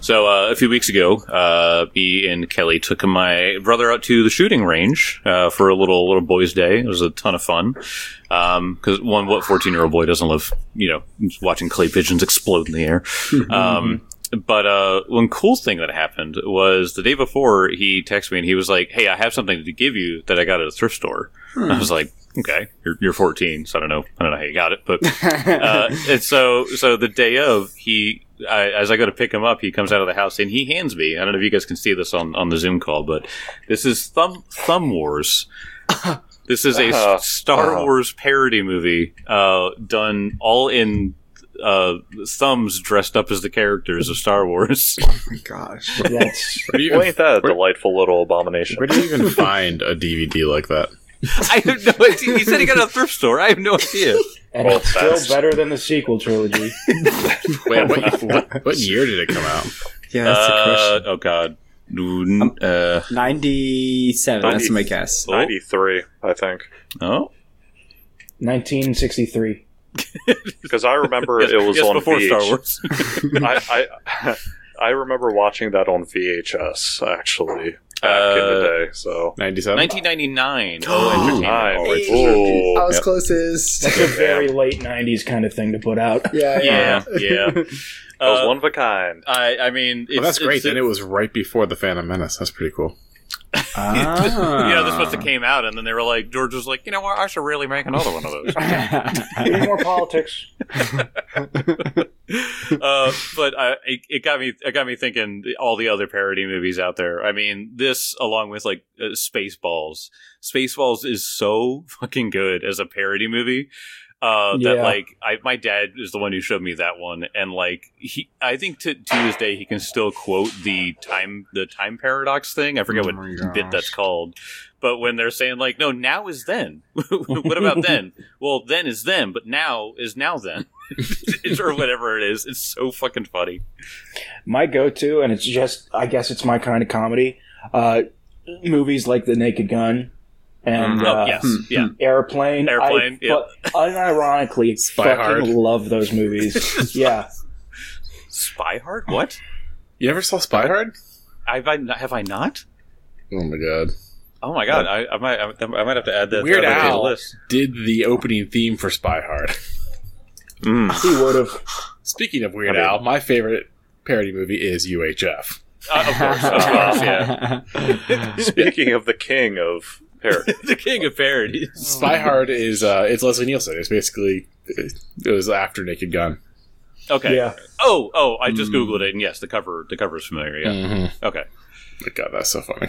So a few weeks ago, me and Kelly took my brother out to the shooting range for a little boys' day. It was a ton of fun because what 14-year-old boy doesn't love watching clay pigeons explode in the air? But one cool thing that happened was the day before he texted me and he was like, "Hey, I have something to give you that I got at a thrift store." I was like, "Okay, you're 14, so I don't know how you got it." But and so the day of, as I go to pick him up, he comes out of the house and he hands me. I don't know if you guys can see this on the Zoom call, but this is Thumb Wars. This is a Star Wars parody movie done all in thumbs dressed up as the characters of Star Wars. Oh my gosh. Ain't that a delightful little abomination? Where do you even find a DVD like that? I have no idea. He said he got it at a thrift store. I have no idea. And it's still better than the sequel trilogy. Wait, what year did it come out? Yeah, that's the question. Oh, God. 97, that's my guess. 93, I think. Oh? 1963. Because I remember it was on before VHS. Star Wars. I remember watching that on VHS, actually, back in the day. So 97? 1999. Entertainment. I was closest. That's a very late 90s kind of thing to put out. Yeah. That was one of a kind. I mean... that's great. Then it was right before The Phantom Menace. That's pretty cool. This must have came out, and then they were like, George was like, what, I should really make another one of those. Any more politics? But it got me thinking all the other parody movies out there. I mean, this along with like Spaceballs. Spaceballs is so fucking good as a parody movie. That like my dad is the one who showed me that one, and like I think to this day he can still quote the time paradox thing. I forget what bit that's called, but when they're saying like, no, now is then. What about then? Well, then is then, but now is now then, or whatever it is. It's so fucking funny. My go-to, and it's just, I guess it's my kind of comedy. Movies like The Naked Gun. And Airplane. Unironically, Spy fucking Hard. love those movies. Yeah. Spy Hard? What? You ever saw Spy Hard? Have I not? Oh my god. Oh my god! I might have to add that. Weird to the Al list. did the opening theme for Spy Hard. He would have. Speaking of Weird Al, my favorite parody movie is UHF. Of course, yeah. Speaking of the king of parody. The king of parodies. Spy Hard is it's Leslie Nielsen. It's basically it was after Naked Gun. Okay. Yeah. Oh! I just googled it, and yes, the cover is familiar. Yeah. Mm-hmm. Okay. My god, that's so funny.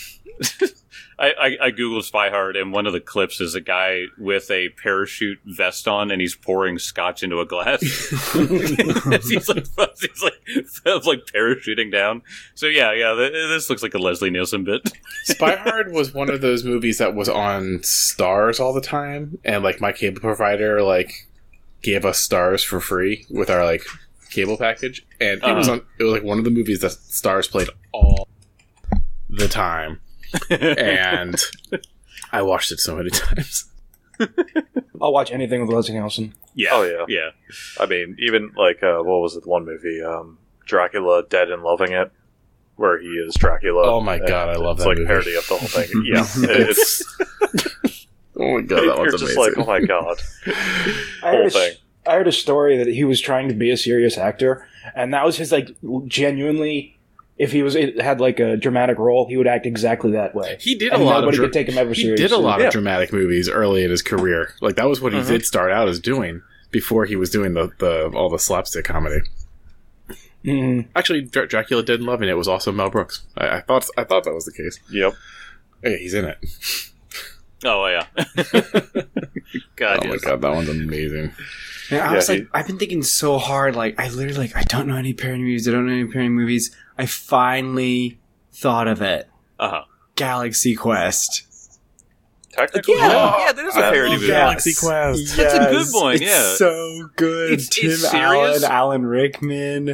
I googled Spy Hard, and one of the clips is a guy with a parachute vest on, and he's pouring scotch into a glass. he's like parachuting down. So yeah. This looks like a Leslie Nielsen bit. Spy Hard was one of those movies that was on Stars all the time, and like my cable provider like gave us Stars for free with our like cable package, and it was like one of the movies that Stars played all the time. And I watched it so many times. I'll watch anything with Leslie Nielsen. Yeah. Oh, yeah. I mean, even like, what was it, one movie, Dracula Dead and Loving It, where he is Dracula. Oh my god, I love that movie. It's like a parody of the whole thing. Yeah. It's oh my god, that you're one's just amazing. like, oh my god. I heard a story that he was trying to be a serious actor, and that was his like genuinely. If he had like a dramatic role, he would act exactly that way. He did and a lot nobody of could take him ever seriously. He did a lot of dramatic movies early in his career. Like that was what he did start out as doing before he was doing all the slapstick comedy. Mm-hmm. Actually, Dracula Dead and Loving It was also Mel Brooks. I thought that was the case. Yep. Yeah, he's in it. Oh yeah. God. Oh my god, that one's amazing. And I was like, I've been thinking so hard. Like, I literally, I don't know any parody movies. I don't know any parody movies. I finally thought of it. Galaxy Quest. Technically, yeah, that is a parody movie. Galaxy Quest. Yes, That's a good one, it's yeah. so good. It's Tim serious. Allen, Alan Rickman.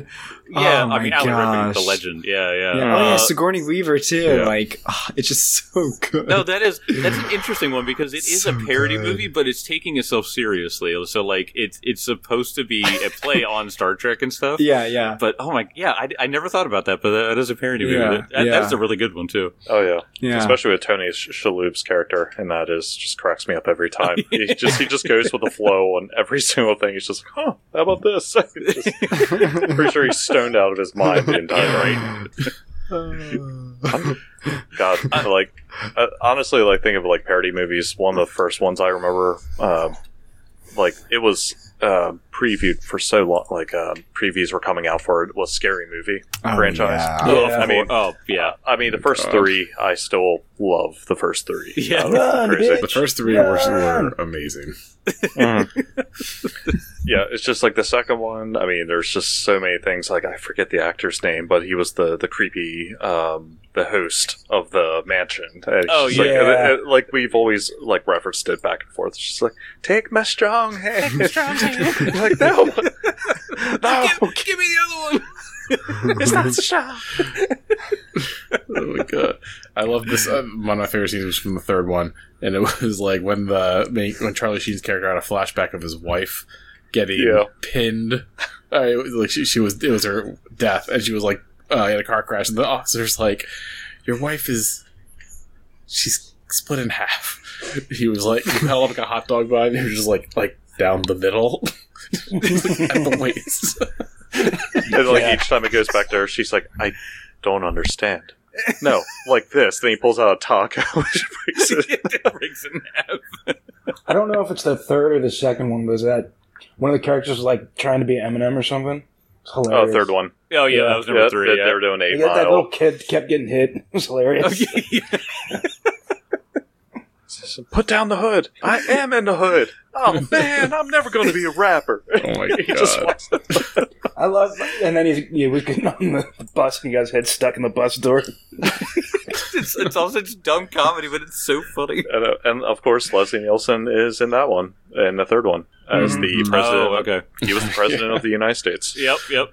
Yeah, I mean, Alan Rickman, the legend. Yeah. Oh yeah, Sigourney Weaver too. Yeah. Like, it's just so good. No, that's an interesting one because it is so a parody movie, but it's taking itself seriously. So like, it's supposed to be a play on Star Trek and stuff. Yeah. But I never thought about that. But that is a parody movie. That's a really good one too. Oh yeah. Especially with Tony Shalhoub's character, and that just cracks me up every time. he just goes with the flow on every single thing. He's just like, how about this? Pretty sure he's stoned out of his mind the entire night. God, honestly, think of parody movies. One of the first ones I remember, it was previewed for so long. Previews were coming out for it. Was Scary Movie franchise. I mean, the first three, I still love the first three. Yeah, the first three were amazing. Yeah, it's just the second one. I mean, there's just so many things. I forget the actor's name, but he was the creepy, the host of the mansion. And we've always referenced it back and forth. It's just take my strong hand. No, give me the other one. It's not so strong. Oh my god, I love this. One of my favorite scenes was from the third one, and it was when Charlie Sheen's character had a flashback of his wife getting pinned. It was her death, and she was in a car crash, and the officer's your wife she's split in half. He was he held up a hot dog bun, and he was just down the middle, at the waist. And each time it goes back to her, she's like, I don't understand. No, this. Then he pulls out a taco, which breaks breaks in half. I don't know if it's the third or the second one, but is that one of the characters was trying to be Eminem or something? It's hilarious. Oh, third one. Oh yeah, that was number 3. They were doing 8 Mile. That little kid kept getting hit. It was hilarious. Put down the hood. I am in the hood. Oh man, I'm never going to be a rapper. Oh my god. I love, and then he was getting on the bus and he got his head stuck in the bus door. It's all such dumb comedy, but it's so funny. And of course, Leslie Nielsen is in that one, in the third one, as the president. Oh, okay. He was the president of the United States. Yep.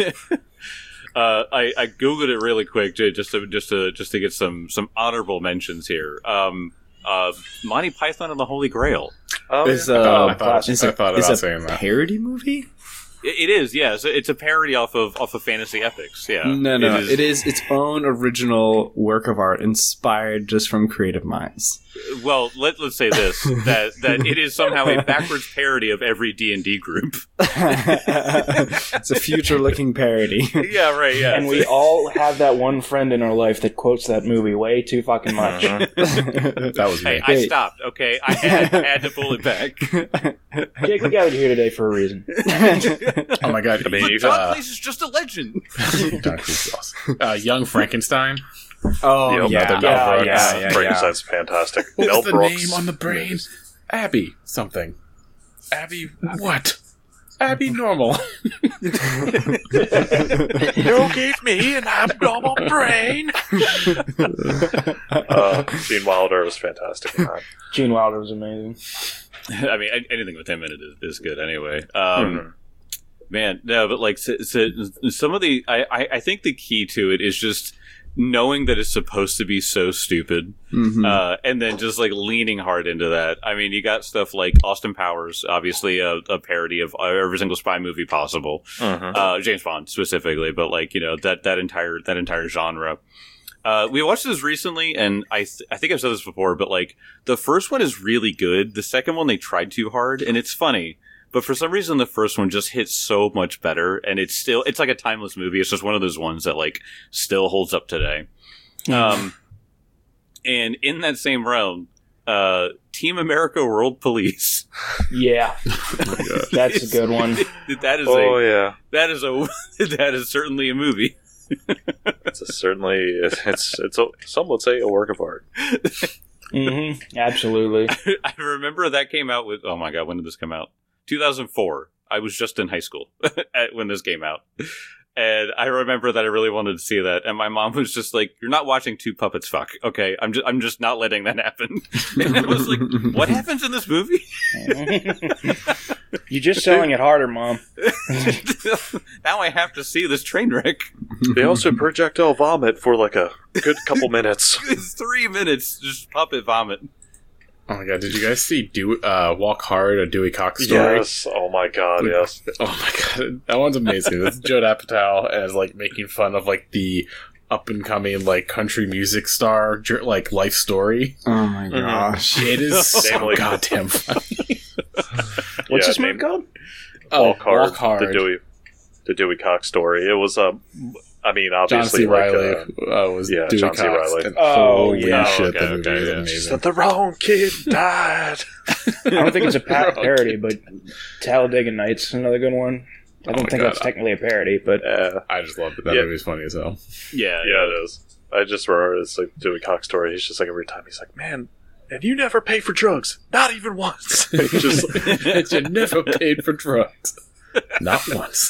I googled it really quick just to get some honorable mentions here. Monty Python and the Holy Grail is I thought about saying that. Parody movie. It is, yeah. So it's a parody off of fantasy epics. Yeah, no. It is its own original work of art, inspired just from creative minds. Well, let's say this: that it is somehow a backwards parody of every D&D group. It's a future-looking parody. Yeah, right. Yeah, and we all have that one friend in our life that quotes that movie way too fucking much. That was me. Hey, I stopped. Okay, I had to pull it back. Jake, we gathered here today for a reason. Oh my god! John Cleese is just a legend. John Cleese is awesome. Young Frankenstein. Oh, yeah. Frankenstein's fantastic. What's Mel the Brooks. name on the brain? Abby something. Abby what? Abby Normal. You gave me an abnormal brain. Gene Wilder was fantastic in that. Gene Wilder was amazing. I mean, anything with him in it is good anyway. Man, no, but so some of the, I think the key to it is just knowing that it's supposed to be so stupid, and then just leaning hard into that. I mean, you got stuff like Austin Powers, obviously a parody of every single spy movie possible, James Bond specifically, but that entire genre. We watched this recently, and I think I've said this before, but the first one is really good. The second one they tried too hard, and it's funny. But for some reason, the first one just hits so much better, and it's like a timeless movie. It's just one of those ones that still holds up today. And in that same realm, Team America: World Police. Yeah, that's a good one. That is certainly a movie. Some would say a work of art. Absolutely. I remember that came out with. Oh my god, when did this come out? 2004. I was just in high school when this came out. And I remember that I really wanted to see that, and my mom was just like, "You're not watching two puppets fuck, okay? I'm just not letting that happen." And I was like, "What happens in this movie?" You're just selling it harder, Mom. Now I have to see this train wreck. They also projectile vomit for like a good couple minutes. It's 3 minutes, just puppet vomit. Oh my god, did you guys see Walk Hard, a Dewey Cox story? Yes. Oh my god, yes. Oh my god, that one's amazing. That's Judd Apatow as like making fun of like the up and coming like country music star like life story. Oh my gosh. It is so goddamn funny. What's this movie called? Walk Hard. The Dewey Cox story. It was I mean, obviously, John C. Riley was Dewey John Cox. C. Riley. And holy shit, okay, the movie is amazing. Just that the wrong kid died. I don't think it's a parody, but Talladega Nights, another good one. I don't think that's technically a parody, but I just love it. That movie's funny as hell. Yeah, it is. I just remember it's like Dewey Cox story. He's just like every time he's like, "Man, and you never pay for drugs, not even once." Just you never paid for drugs. Not once.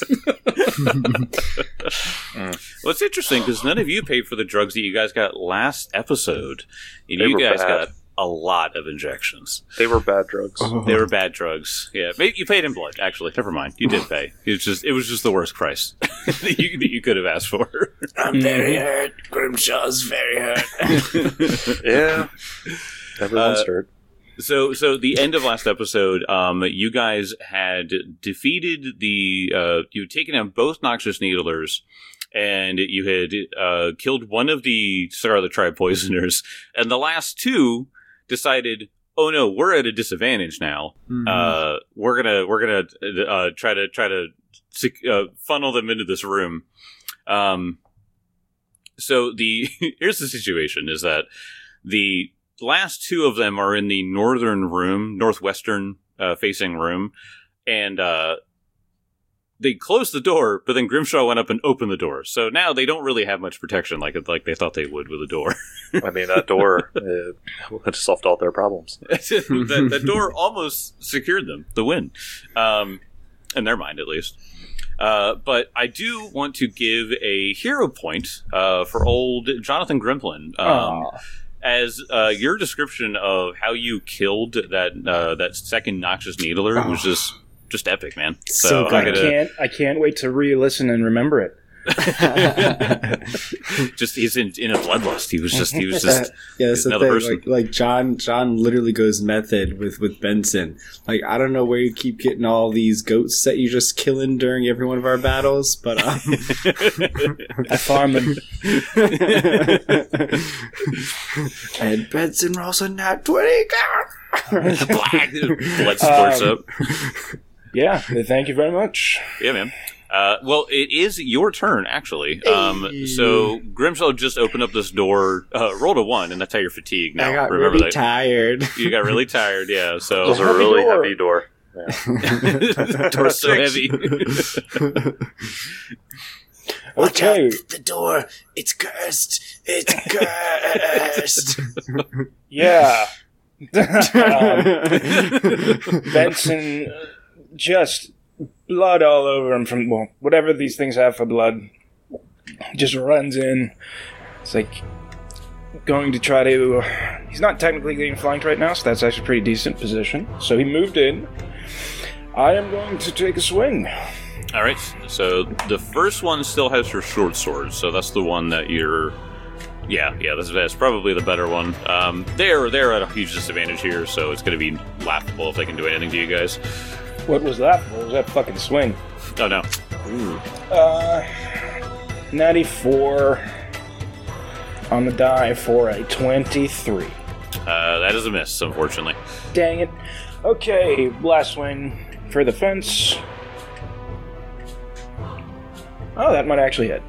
Well, it's interesting because none of you paid for the drugs that you guys got last episode, and you guys got a lot of injections. They were bad drugs. They were bad drugs. Yeah, maybe you paid in blood. Actually, never mind. You did pay. It was just the worst price that you could have asked for. I'm very hurt. Grimshaw's very hurt. Yeah, everyone's hurt. So the end of last episode, you guys had defeated you'd taken out both Noxious Needlers, and you had killed one of the Scarlet Tribe poisoners, and the last two decided, oh no, we're at a disadvantage now. Mm-hmm. We're gonna try to funnel them into this room. So here's the situation: is that the last two of them are in the northwestern facing room, and they closed the door, but then Grimshaw went up and opened the door. So now they don't really have much protection like they thought they would with a door. I mean, that door had solved all their problems. that door almost secured them, the win. In their mind, at least. But I do want to give a hero point for old Jonathan Grimplin. As your description of how you killed that second Noxious Needler was just epic, man. So good. I can't wait to re-listen and remember it. Just he's in a bloodlust. He was just yeah. That's another the thing. person. Like John literally goes method with Benson. Like, I don't know where you keep getting all these goats that you just killing during every one of our battles, but I farm them. And Benson rolls a nat 20. Black blood splurts up. Yeah, thank you very much. Yeah, man. Well, it is your turn, actually. So Grimshaw just opened up this door, rolled a 1, and that's how you're fatigued now. I got Remember really that. tired. You got really tired, yeah. So it was a really heavy door. Yeah. Door's so heavy. Watch out, the door. It's cursed. It's cursed. Yeah. Benson just blood all over him from whatever these things have for blood. Just runs in. It's like going to try to. He's not technically getting flanked right now, so that's actually a pretty decent position. So he moved in. I am going to take a swing. All right. So the first one still has your short sword, so that's the one that you're. Yeah, that's probably the better one. They're at a huge disadvantage here, so it's going to be laughable if they can do anything to you guys. What was laughable was that fucking swing. Oh, no. Ooh. 94 on the die for a 23. That is a miss, unfortunately. Dang it. Okay, last swing for the fence. Oh, that might actually hit.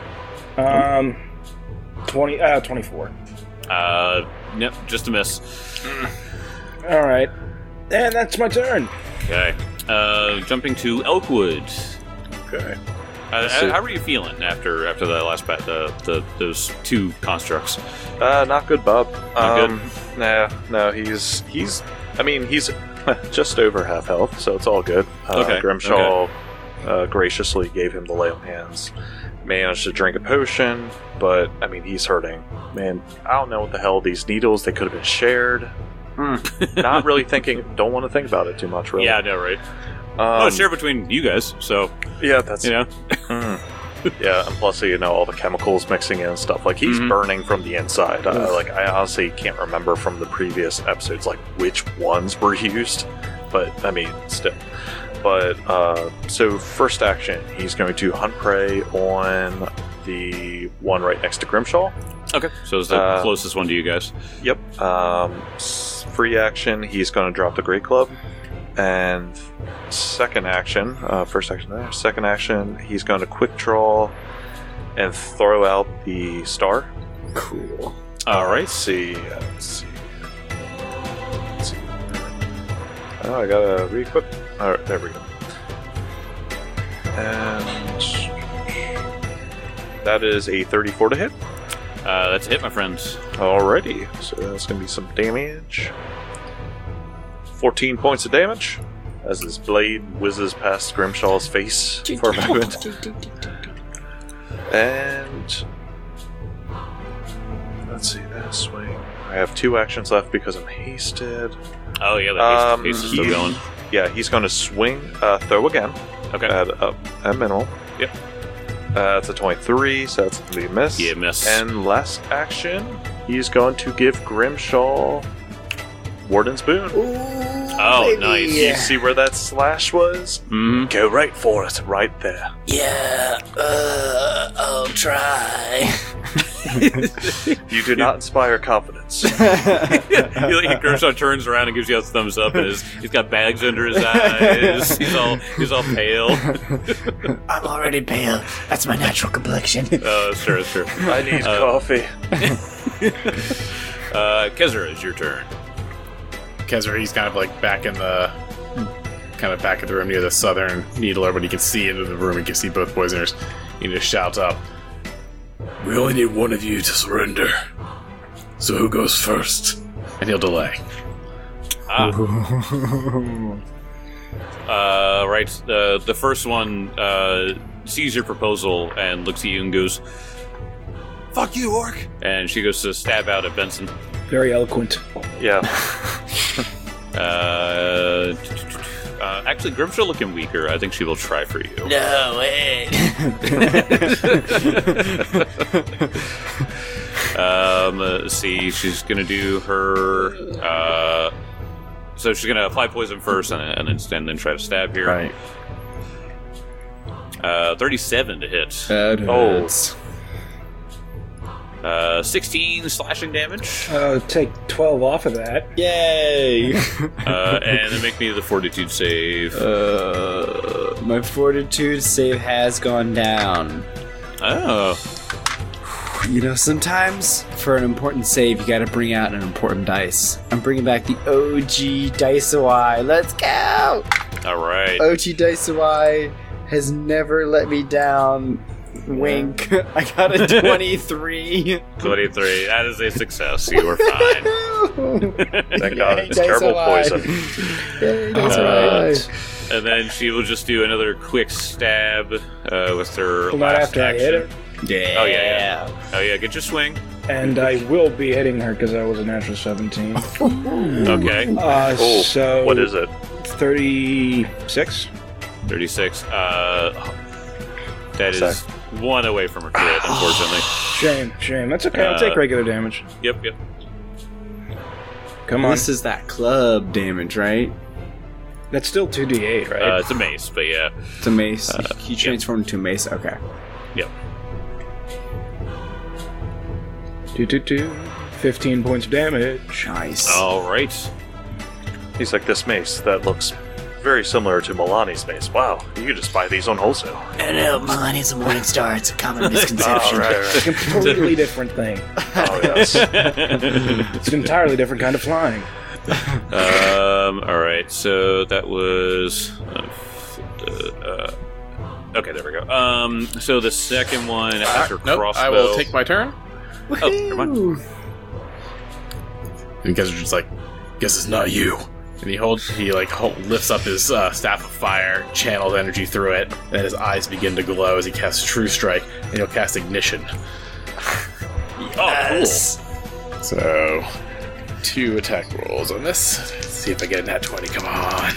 24. Nope, just a miss. Alright. And that's my turn. Okay. Jumping to Elkwood. Okay. How are you feeling after that last bat? Those two constructs. Not good, bub. Not good. No. He's. I mean, he's just over half health, so it's all good. Okay. Grimshaw graciously gave him the lay on hands. Managed to drink a potion, but I mean, he's hurting. Man, I don't know what the hell these needles, they could have been shared. Not really thinking, don't want to think about it too much, really. Yeah, I know, right? Well, share between you guys, so. Yeah, that's. You know? Yeah, and plus, all the chemicals mixing in and stuff. Like, he's burning from the inside. I honestly can't remember from the previous episodes, like, which ones were used. But, I mean, still. But, so first action, he's going to hunt prey on the one right next to Grimshaw. Okay, so it's the closest one to you guys. Yep. Free action, he's going to drop the Great Club. And second action, first action there. Second action, he's going to quick draw and throw out the star. Cool. All right. Let's see. Oh, I gotta re-equip. All right, there we go. And that is a 34 to hit. That's a hit, my friends. Alrighty, so that's gonna be some damage. 14 points of damage as his blade whizzes past Grimshaw's face for a moment. And let's see, that swing. I have 2 actions left because I'm hasted. Oh yeah, the haste is still going. Yeah, he's going to swing, throw again. Okay. At minimal. Yep. That's a 23, so that's going to be a miss. Yeah, miss. And last action, he's going to give Grimshaw Warden's Boon. Oh, baby. nice. You see where that slash was? Mm-hmm. Go right for it, right there. Yeah, I'll try. You do not inspire confidence. Grimshaw turns around and gives you a thumbs up, and he's got bags under his eyes. He's all pale. I'm already pale. That's my natural complexion. Oh, sure. I need coffee. Kezra, it's your turn. Kezra, he's kind of like back in the back of the room near the southern needler, but he can see into the room. He can see both poisoners. He just shouts out, "We only need one of you to surrender. So who goes first?" And he'll delay. Right. The first one sees your proposal and looks at you and goes, "Fuck you, orc!" And she goes to stab out at Benson. Very eloquent. Yeah. Actually, Grimshaw looking weaker. I think she will try for you. No, wait. Let's see. She's gonna do her. So she's gonna apply poison first, and then try to stab here. Right. 37 to hit. That hurts. 16 slashing damage. Take 12 off of that. Yay! And then make me the fortitude save. My fortitude save has gone down. Oh. Sometimes for an important save, you gotta bring out an important dice. I'm bringing back the OG Dice-A-Wai. Let's go! Alright. OG Dice-A-Wai has never let me down. Wink. I got a 23. 23. That is a success. You were fine. Thank God. It's terrible poison. And then she will just do another quick stab with her Well, not last after action. I hit her. Yeah. Oh yeah, get your swing. And I will be hitting her because I was a natural 17. Okay. So What is it? 36? 36. That is one away from her crit, unfortunately. Shame. That's okay. I'll take regular damage. Yep. Come on. This is that club damage, right? That's still 2d8, right? It's a mace, but yeah. It's a mace. He transformed into a mace. Okay. Yep. 2. 15 points of damage. Nice. Alright. He's like, this mace that looks very similar to Milani's mace. Wow, you could just buy these on wholesale. No, Milani's a morning star. It's a common misconception. Right. It's a completely different thing. Oh, yes. It's an entirely different kind of flying. Alright, so that was... okay, there we go. So the second one has her Nope, crossbow. I will take my turn. Oh, never mind. And guys are just like, guess it's not you. And he lifts up his staff of fire, channels energy through it, and his eyes begin to glow as he casts True Strike, and he'll cast Ignition. Yes. Cool. So, 2 attack rolls on this. Let's see if I get a nat 20. Come on.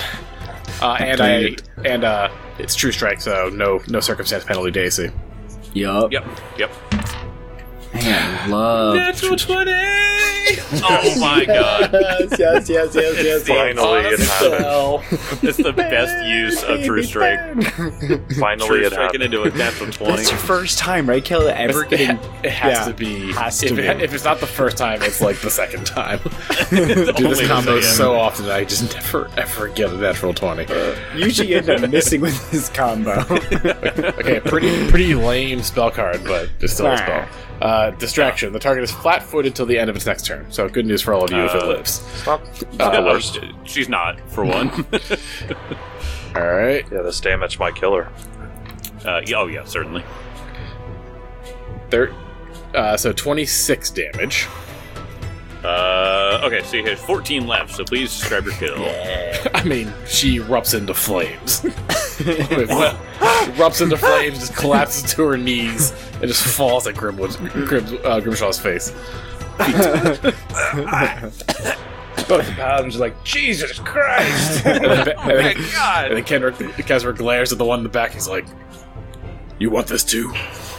And it's True Strike, so no circumstance penalty to AC. Yup. Yep. Man, love. Natural 20! Oh my god. Yes. Finally, it happened. It's the best use of True Strike. Finally, True it Striking happened. into a natural 20. That's your first time, right, Kelly? Ever getting... It has to be. If it's not the first time, it's like the second time. Do this combo so often that I just never ever get a natural 20. Usually end up missing with this combo. Okay, pretty lame spell card, but it's still a spell. Distraction. The target is flat-footed till the end of its next turn. So good news for all of you if it lives. Not the worst. She's not, for one. All right. Yeah, this damage might kill her. Yeah, certainly. So 26 damage. Okay, so you have 14 left, so please describe your kill. I mean, she erupts into flames. Erupts into flames, just collapses to her knees, and just falls at Grimshaw's face. Both the paladins are like, Jesus Christ! And then God! Keswick glares at the one in the back. He's like, "You want this too?"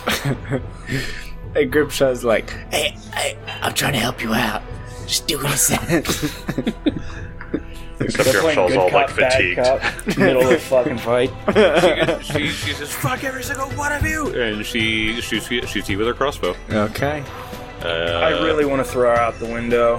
And Grimshaw's like, hey, I'm trying to help you out. Just do what he says. Except Grimshaw's all like fatigued. Middle of the fucking fight. She says, "Fuck every single one of you!" And she shoots you with her crossbow. Okay. I really want to throw her out the window.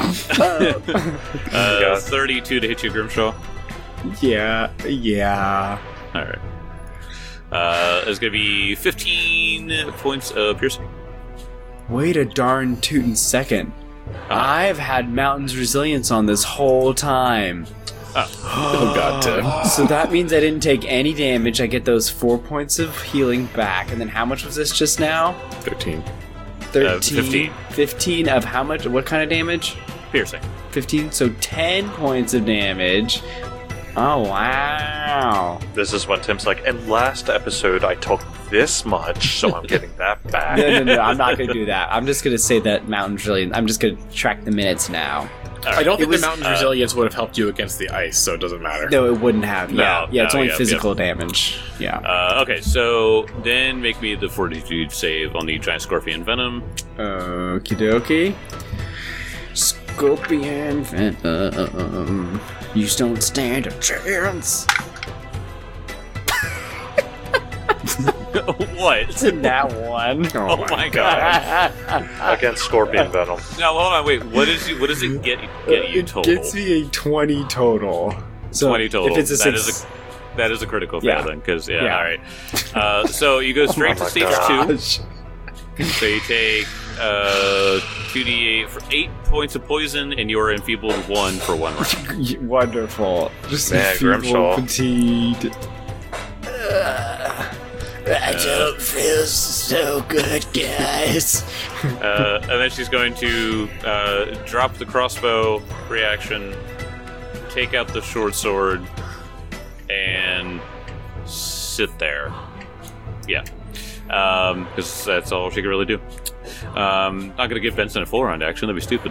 32 to hit you, Grimshaw. Yeah. Alright. It's gonna be 15 points of piercing. Wait a darn tootin' second. I've had Mountain's Resilience on this whole time. Oh god, Tim. So that means I didn't take any damage. I get those 4 points of healing back. And then how much was this just now? 13. 13. 15 of how much? What kind of damage? Piercing. 15. So 10 points of damage. Oh, wow. This is when Tim's like, and last episode I took this much, so I'm getting that back. No, I'm not going to do that. I'm just going to say that Mountain's Resilience. I'm just going to track the minutes now. Right. I don't think the Mountain's Resilience would have helped you against the ice, so it doesn't matter. No, it wouldn't have. Yeah, it's only yeah, physical damage. Yeah. Okay, so then make me the fortitude save on the giant scorpion venom. Okie dokie. Scorpion venom. You don't stand a chance. What? It's in that one. Oh my god. Against Scorpion Venom. Now hold on, wait. What does it get you total? It gets me a 20 total. So 20 total. If it's a six, that is a critical fail then, because all right. So you go straight to stage 2. So you take 2d8 for 8 points of poison, and you're enfeebled 1 for 1 round. Wonderful. Just Man, feeble, Grimshaw. fatigued. I don't feel so good, guys. And then she's going to drop the crossbow reaction, take out the short sword, and sit there. Yeah. Because that's all she can really do. Not going to give Benson a full round action. That'd be stupid.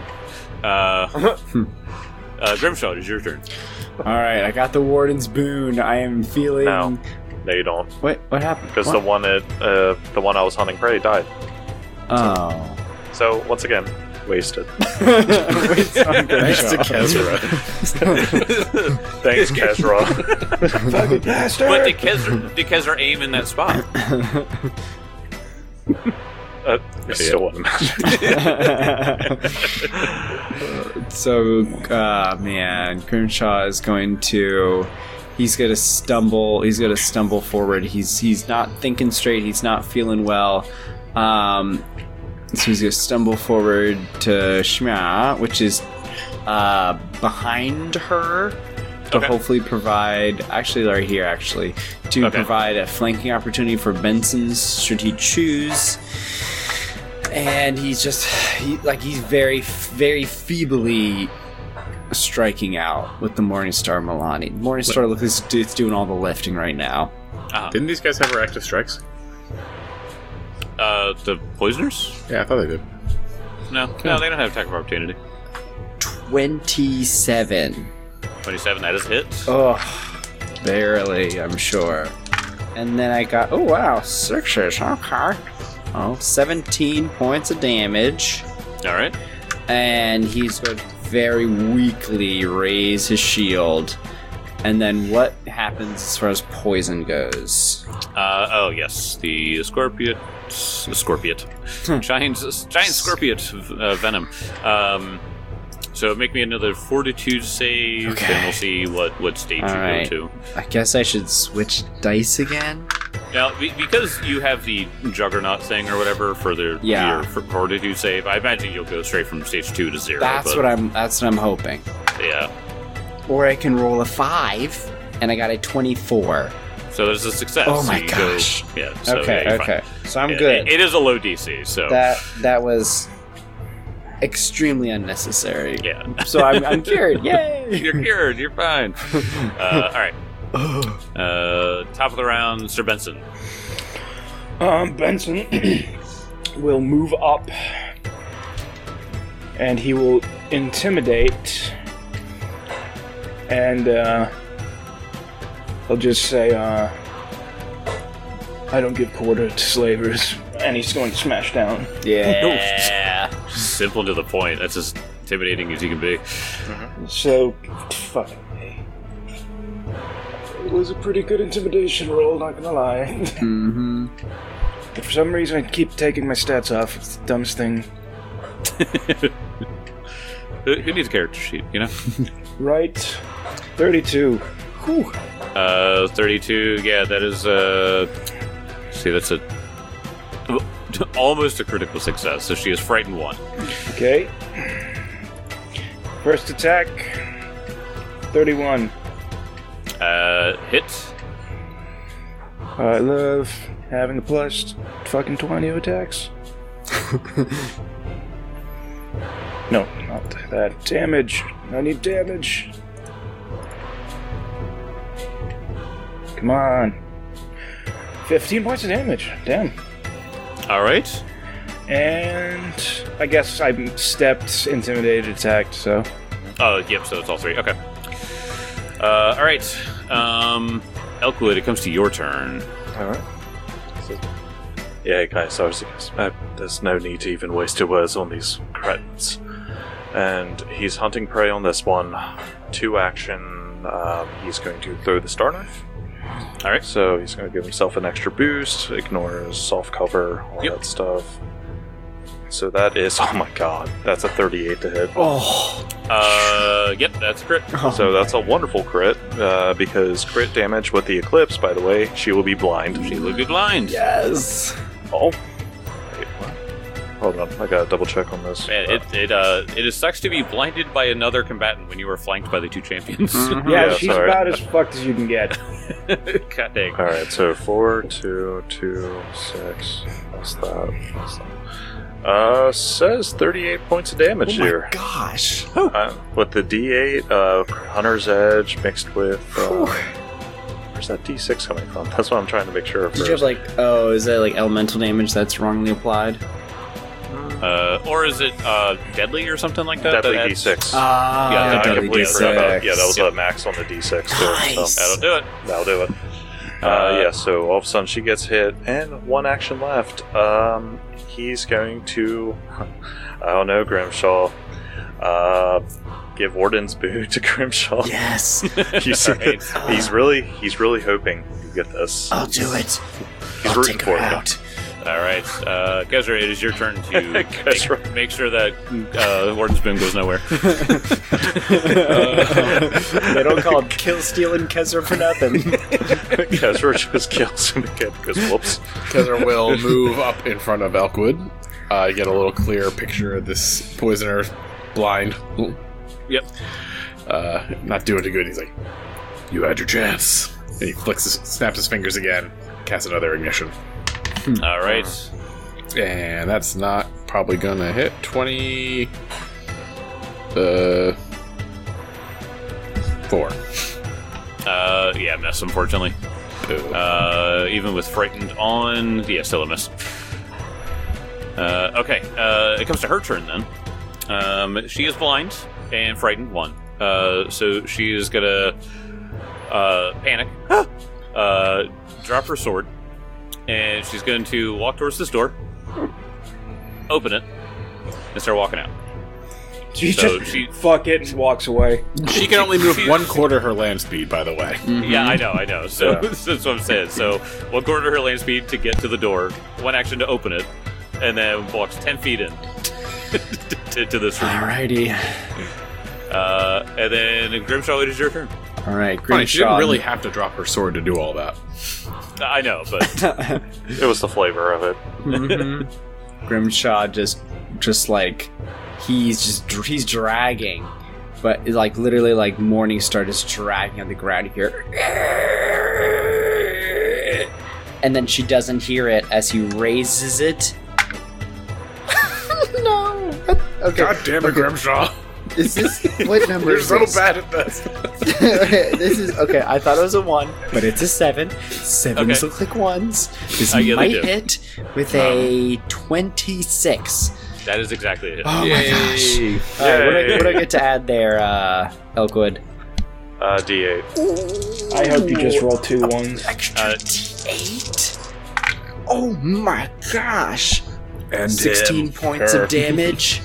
Grimshaw, it's your turn. Alright, I got the Warden's Boon. I am feeling... No, you don't. What happened? Because the one I was hunting prey died. Oh. So, once again, wasted. Thanks to Kezra. Thanks, Kezra. Fucking bastard! But did Kezra aim in that spot? I still want to So, man, Grimshaw is going to... He's gonna stumble forward. He's not thinking straight. He's not feeling well. So he's gonna stumble forward to Shma, which is behind her, to hopefully provide. Actually, right here. To provide a flanking opportunity for Benson's should he choose. And he's very, very feebly striking out with the Morningstar Milani. Morningstar looks like it's doing all the lifting right now. Didn't these guys have reactive strikes? The poisoners? Yeah, I thought they did. No, they don't have attack of opportunity. 27. 27, that is hit. Oh, barely, I'm sure. And then I got, oh wow, 6s, okay. Oh, 17 points of damage. All right. And he's going to very weakly raise his shield. And then what happens as far as poison goes? Oh yes, the Scorpiot, giant Scorpiot venom. So make me another Fortitude save, Okay. and we'll see what stage you Alright. go to. I guess I should switch dice again? Now, because you have the Juggernaut thing or whatever for your Fortitude save, I imagine you'll go straight from stage 2 to 0. That's what I'm hoping. Yeah. Or I can roll a 5, and I got a 24. So there's a success. Oh so my you gosh. Go, yeah. So, Okay, yeah, you're okay. fine. So I'm Yeah, good. It is a low DC, so That was extremely unnecessary. yeah. So I'm cured. Yay! You're cured. You're fine. All right. Top of the round, Sir Benson. Benson will move up, and he will intimidate, and he'll just say, "I don't give quarter to slavers," and he's going to smash down. Yeah. Simple to the point. That's as intimidating as you can be. So, fucking me. It was a pretty good intimidation roll, not gonna lie. Mm-hmm. For some reason, I keep taking my stats off. It's the dumbest thing. Who needs a character sheet, you know? Right. 32. Whew. 32, yeah, that is, see, that's almost a critical success, so she is frightened 1. Okay. First attack. 31. Hit. I love having a plus fucking 20 attacks. No, not that. Damage. I need damage. Come on. 15 points of damage. Damn. Alright. And I guess I stepped, intimidated, attacked, so. Oh, yep, so it's all 3. Okay. Alright. Elkwood, it comes to your turn. Alright. Yeah, guys, there's no need to even waste your words on these cretins. And he's hunting prey on this one. 2 action. He's going to throw the Star Knife. Alright. So he's going to give himself an extra boost, ignores soft cover, all that stuff. So that is, oh my god, that's a 38 to hit. Oh. Yep, that's a crit. So that's a wonderful crit, because crit damage with the Eclipse, by the way, she will be blind. She will be blind. Yes. Oh. Wait, what? Hold on, I gotta double check on this. Man, it sucks to be blinded by another combatant when you were flanked by the 2 champions. Yeah, Yeah, she's sorry. about as fucked as you can get. God dang. Alright, so 4, 2, 2, 6. What's that? Says 38 points of damage here. Gosh. With the D8, Hunter's Edge mixed with. Where's that D6 coming from? That's what I'm trying to make sure of. Did you have is that like elemental damage that's wrongly applied? Or is it deadly or something like that? Deadly that adds- D6. Ah, Yeah, I deadly completely forgot about. Yeah, that was Yep. a max on the D6 too. Nice. So That'll do it. that'll do it. Yeah, so all of a sudden she gets hit, and 1 action left. He's going to, I don't know, Grimshaw. Give Warden's Boot to Grimshaw. Yes. You see, Alright. he's really hoping you get this. I'll do it. He's I'll rooting take for her you. out. All right, Gezra, it is your turn to Gezra. make sure that Warden's Boom goes nowhere. They don't call it kill, steal, and Kezra for nothing. Kezra just kills him again because whoops. Kezra will move up in front of Elkwood. Get a little clearer picture of this poisoner blind. Yep. Not doing too good. He's like, "You had your chance." And he snaps his fingers again, casts another ignition. All right. And that's not probably gonna hit. 20. 4. Yeah, miss, unfortunately. Even with frightened on, yeah, still a miss. Okay, it comes to her turn then. She is blind and frightened 1. So she is gonna panic, drop her sword, and she's going to walk towards this door, open it, and start walking out. She fuck it and walks away. She can only move 1/4 her land speed, by the way. Yeah, I know. So that's what I'm saying. So 1/4 her land speed to get to the door, 1 action to open it, and then walks 10 feet in to this room. Alrighty. And then Grimshaw, it is your turn. All right, Funny, she Grimshaw. didn't really have to drop her sword to do all that. I know, but It was the flavor of it. Grimshaw just like he's dragging, but like literally like Morningstar is dragging on the ground here, and then she doesn't hear it as he raises it. No. Okay. God damn it, Grimshaw. Is this what number You're is so this? bad at this. Okay, this is okay. I thought it was a 1, but it's a 7. 7s Okay. look like 1s. This Yeah, they might do. hit with a 26. that is exactly it. Oh my gosh! All right, what do I get to add there, Elkwood? D8. I hope you just roll 2 1s. Extra D8. Oh my gosh! And 16 points of damage.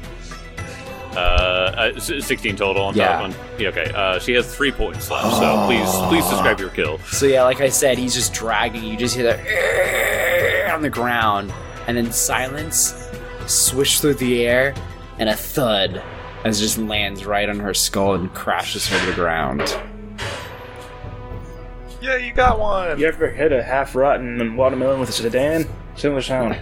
16 total on Yeah. top one. Yeah, okay. She has 3 points left, so please describe your kill. So yeah, like I said, he's just dragging. You just hear that on the ground, and then silence, swish through the air, and a thud as it just lands right on her skull and crashes her to the ground. Yeah, you got one. You ever hit a half-rotten watermelon with a sedan? Similar sound.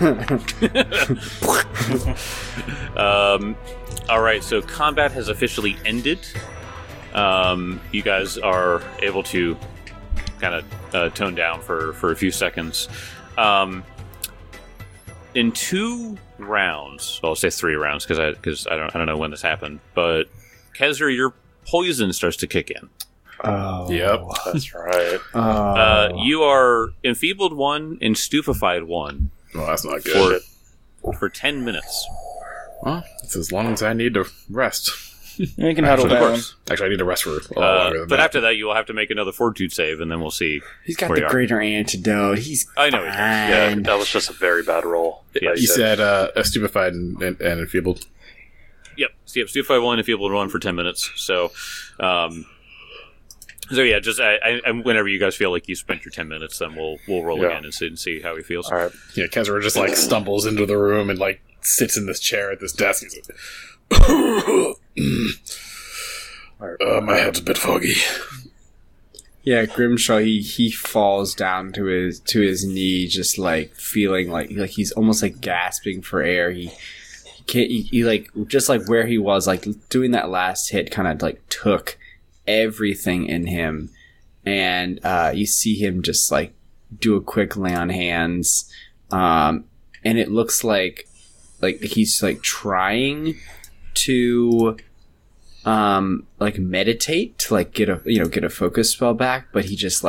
All right, so combat has officially ended. You guys are able to kind of tone down for a few seconds. In 2 rounds, well, I'll say 3 rounds because I don't know when this happened, but Kezra, your poison starts to kick in. Oh. Yep. That's right. You are enfeebled 1 and stupefied 1 Well, that's not good. for 10 minutes. Well, it's as long as I need to rest. You can huddle Of down. course. Actually, I need to rest for a lot longer than But that. after that, you will have to make another fortitude save, and then we'll see. He's got where the you are. greater antidote. He's I know he does. Yeah, fine. that was just a very bad roll. Yeah, Like You that. said stupefied and enfeebled. Yep, stupefied 1, enfeebled 1 for 10 minutes. So yeah, just I, whenever you guys feel like you spent your 10 minutes, then we'll roll Yeah. again and see how he feels. All right. Yeah, Kezra just like stumbles into the room and like sits in this chair at this desk. He's like, my head's a bit foggy. Yeah, Grimshaw. He falls down to his knee, just like feeling like he's almost like gasping for air. He can't. He like just like where he was, like doing that last hit, kind of like took everything in him, and you see him just like do a quick lay on hands, and it looks like he's like trying to like meditate to like get a focus spell back, but he just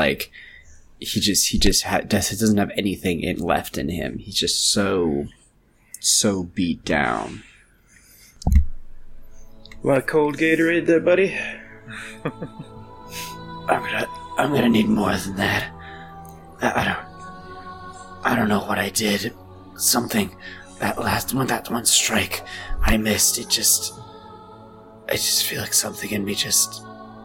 doesn't have anything left in him. He's just so beat down. Want a cold Gatorade there, buddy? I'm gonna need more than that. I don't know what I did. Something that one strike I missed. I just feel like something in me just.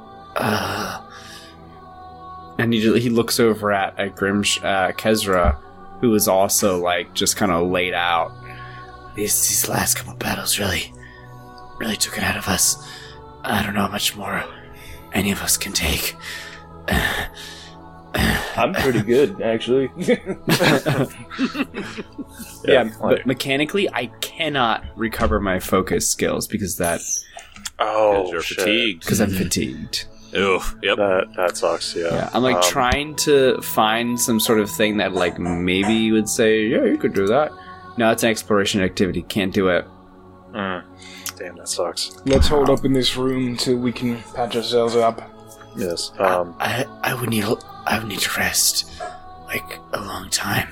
And he looks over at Kezra, who is also like just kind of laid out. These last couple battles really took it out of us. I don't know how much more any of us can take. I'm pretty good, actually. Yeah, but mechanically, I cannot recover my focus skills because Oh, You're shit. fatigued. I'm fatigued. Oof. Yep. That sucks. Yeah. Yeah, I'm like trying to find some sort of thing that like maybe you would say, yeah, you could do that. No, it's an exploration activity. Can't do it. Damn, that sucks. Let's hold up in this room till we can patch ourselves up. Yes. I would need to rest, like a long time.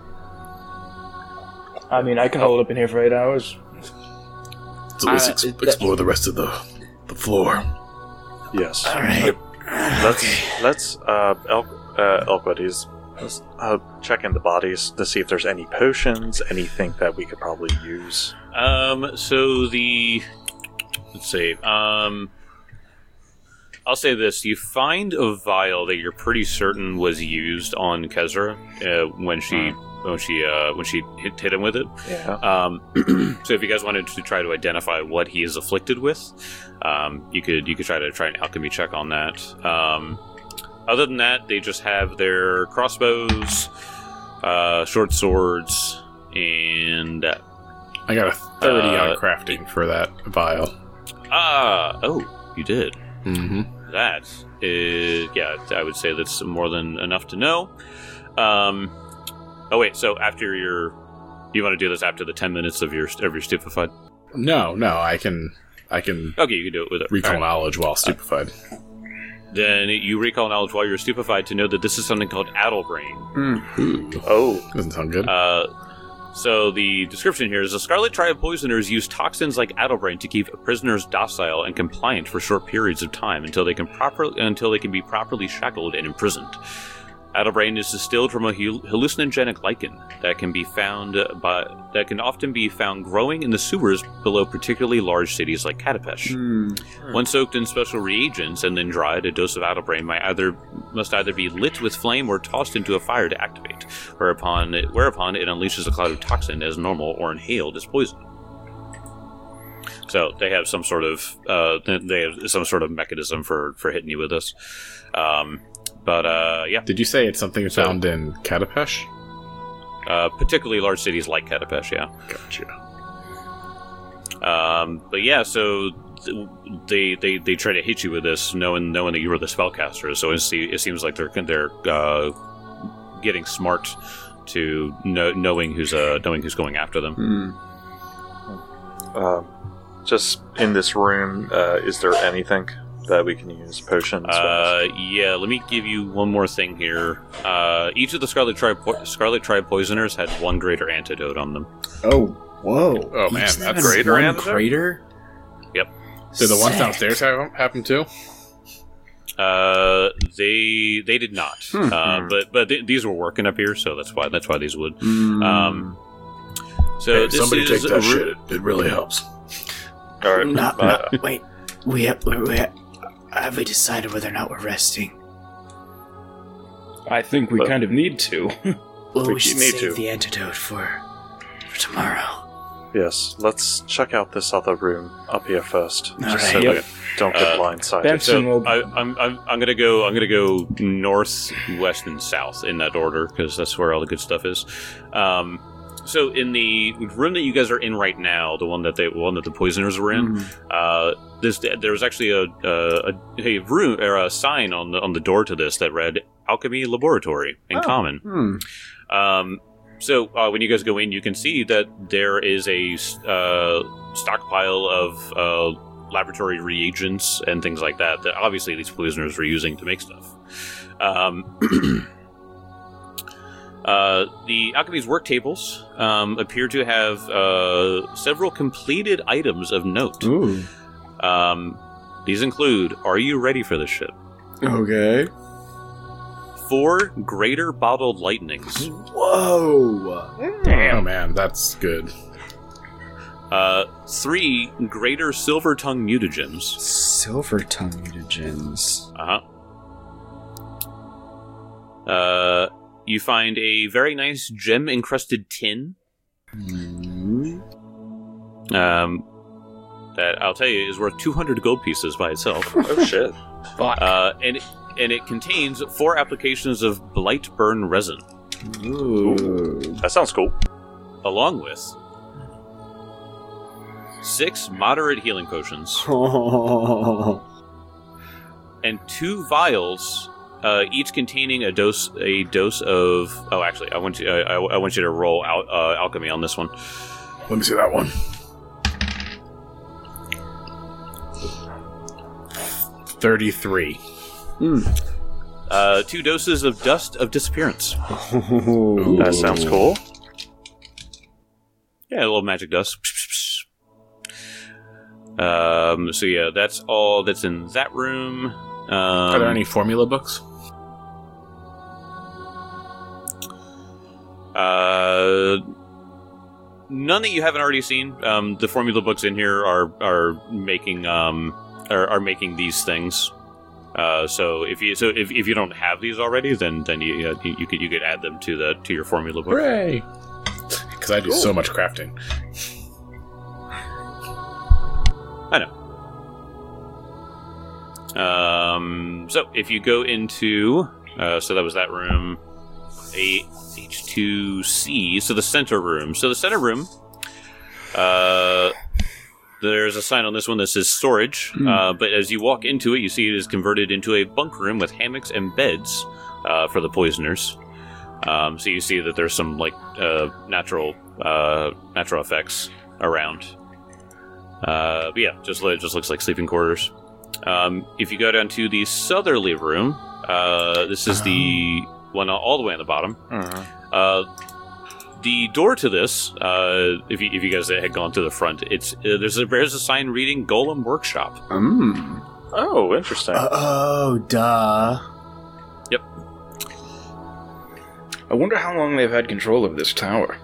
I mean, I can hold up in here for 8 hours. So let's explore the rest of the floor. Yes. All right. Let's Elkwood, let's check in the bodies to see if there's any potions, anything that we could probably use. Let's see. I'll say this: you find a vial that you're pretty certain was used on Kezra when she hit him with it. Yeah. So if you guys wanted to try to identify what he is afflicted with, you could try an alchemy check on that. Other than that, they just have their crossbows, short swords, and I got a 30 on crafting for that vial. You did. Mm-hmm. That is, yeah, I would say that's more than enough to know. Oh wait, so after you want to do this after the 10 minutes of your stupefied? No, I can Okay, you can do it with it. recall All right. knowledge while stupefied. Then you recall knowledge while you're stupefied to know that this is something called Addlebrain. Ooh, Oh. doesn't sound good. So the description here is: the Scarlet Tribe poisoners use toxins like Addlebrain to keep prisoners docile and compliant for short periods of time until they can be properly shackled and imprisoned. Addlebrain is distilled from a hallucinogenic lichen that can often be found growing in the sewers below particularly large cities like Katapesh. When soaked in special reagents and then dried, a dose of Addlebrain must either be lit with flame or tossed into a fire to activate, whereupon it unleashes a cloud of toxin as normal or inhaled as poison. So they have some sort of mechanism for hitting you with this. Yeah. Did you say it's something found in Katapesh? Particularly large cities like Katapesh, yeah. Gotcha. But yeah, so they try to hit you with this, knowing that you were the spellcaster. So it seems like they're getting smart to knowing who's going after them. Just in this room, is there anything that we can use? Potions? Yeah, let me give you one more thing here. Each of the Scarlet Tribe poisoners had one greater antidote on them. Oh, whoa. Oh man, that's great. One antidote? crater? Yep. Did the ones Sick. downstairs have them too? They did not. But these were working up here, so that's why these would. So Hey, this somebody is take that a shit. It really helps. All right. No, wait. Have we decided whether or not we're resting? I think we But- kind of need to. Well, We we should need save to. the antidote for tomorrow. Yes, let's check out this other room up here first, All just right. so we Yep. don't get blindsided. Benson will. I'm gonna go north, west, and south in that order because that's where all the good stuff is. So in the room that you guys are in right now, the one that the poisoners were in, there was actually a room or a sign on the door to this that read "Alchemy Laboratory" in common. So when you guys go in, you can see that there is a stockpile of laboratory reagents and things like that obviously these poisoners were using to make stuff. The alchemy's work tables appear to have several completed items of note. Ooh. These include: are you ready for this shit? Okay. 4 greater bottled lightnings. Whoa. Oh man, that's good. 3 greater silver tongue mutagens. Silver tongue mutagens. You find a very nice gem encrusted tin. That I'll tell you is worth 200 gold pieces by itself. Oh shit! And it contains 4 applications of Blightburn resin, Ooh. That sounds cool. along with 6 moderate healing potions and 2 vials, each containing a dose of. Oh, actually, I want you to roll alchemy on this one. Let me see that one. 33. 2 doses of Dust of Disappearance. That sounds cool. Yeah, a little magic dust. So yeah, that's all that's in that room. Are there any formula books? None that you haven't already seen. The formula books in here are making these things. So if you don't have these already, then you could add them to your formula book. Hooray! Because I do so much crafting. I know. So if you go into, so that was that room, H2C, so the center room. So the center room, there's a sign on this one that says storage, but as you walk into it, you see it is converted into a bunk room with hammocks and beds for the poisoners. So you see that there's some natural effects around. But yeah, just looks like sleeping quarters. If you go down to the southerly room, this is the one all the way on the bottom. The door to this, if you guys had gone to the front, there's a sign reading Golem Workshop. Oh, interesting. Oh, duh. Yep. I wonder how long they've had control of this tower.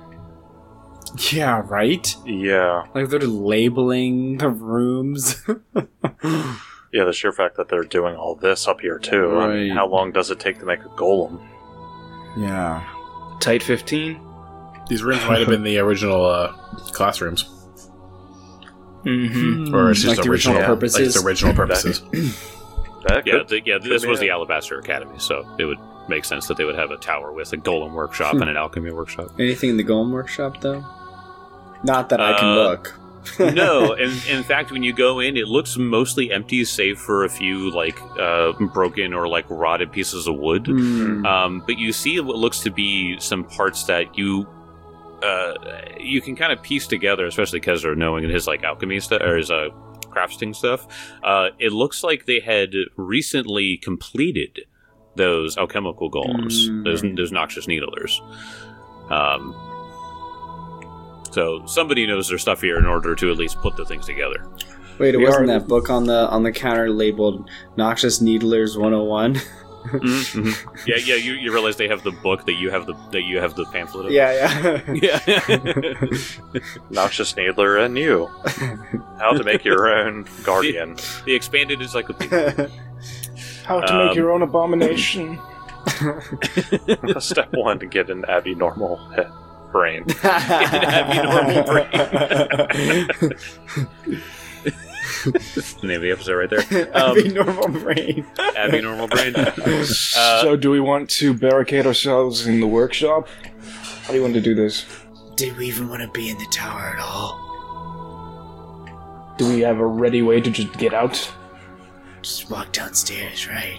Yeah, right? Yeah. Like they're labeling the rooms. Yeah, the sheer fact that they're doing all this up here, too. I mean, Right. how long does it take to make a golem? Yeah. Tight 15? These rooms might have been the original classrooms. Mm-hmm. Or it's just Like the original purposes? Like its original purposes. That Yeah, could- this could was be the it. Alabaster Academy, so it would make sense that they would have a tower with a Golem Workshop and an Alchemy Workshop. Anything in the Golem Workshop, though? Not that I can look. No, in fact, when you go in, it looks mostly empty, save for a few broken or rotted pieces of wood. But you see what looks to be some parts that you can kind of piece together, especially Kezar knowing his alchemy stuff or his crafting stuff. It looks like they had recently completed those alchemical golems, those noxious needlers. So somebody knows their stuff here in order to at least put the things together. Wait, it We wasn't are- that book on the counter labeled Noxious Needlers 101? Yeah, you realize they have the book that you have the pamphlet of. Yeah. Yeah. Noxious Needler and you. How to make your own guardian. The expanded encyclopedia. How to make your own abomination. Step 1 to get an abnormal brain. Abnormal brain. That's the name of the episode right there. Abnormal brain. Abnormal brain. So do we want to barricade ourselves in the workshop? How do you want to do this? Did we even want to be in the tower at all? Do we have a ready way to just get out? Just walk downstairs, right?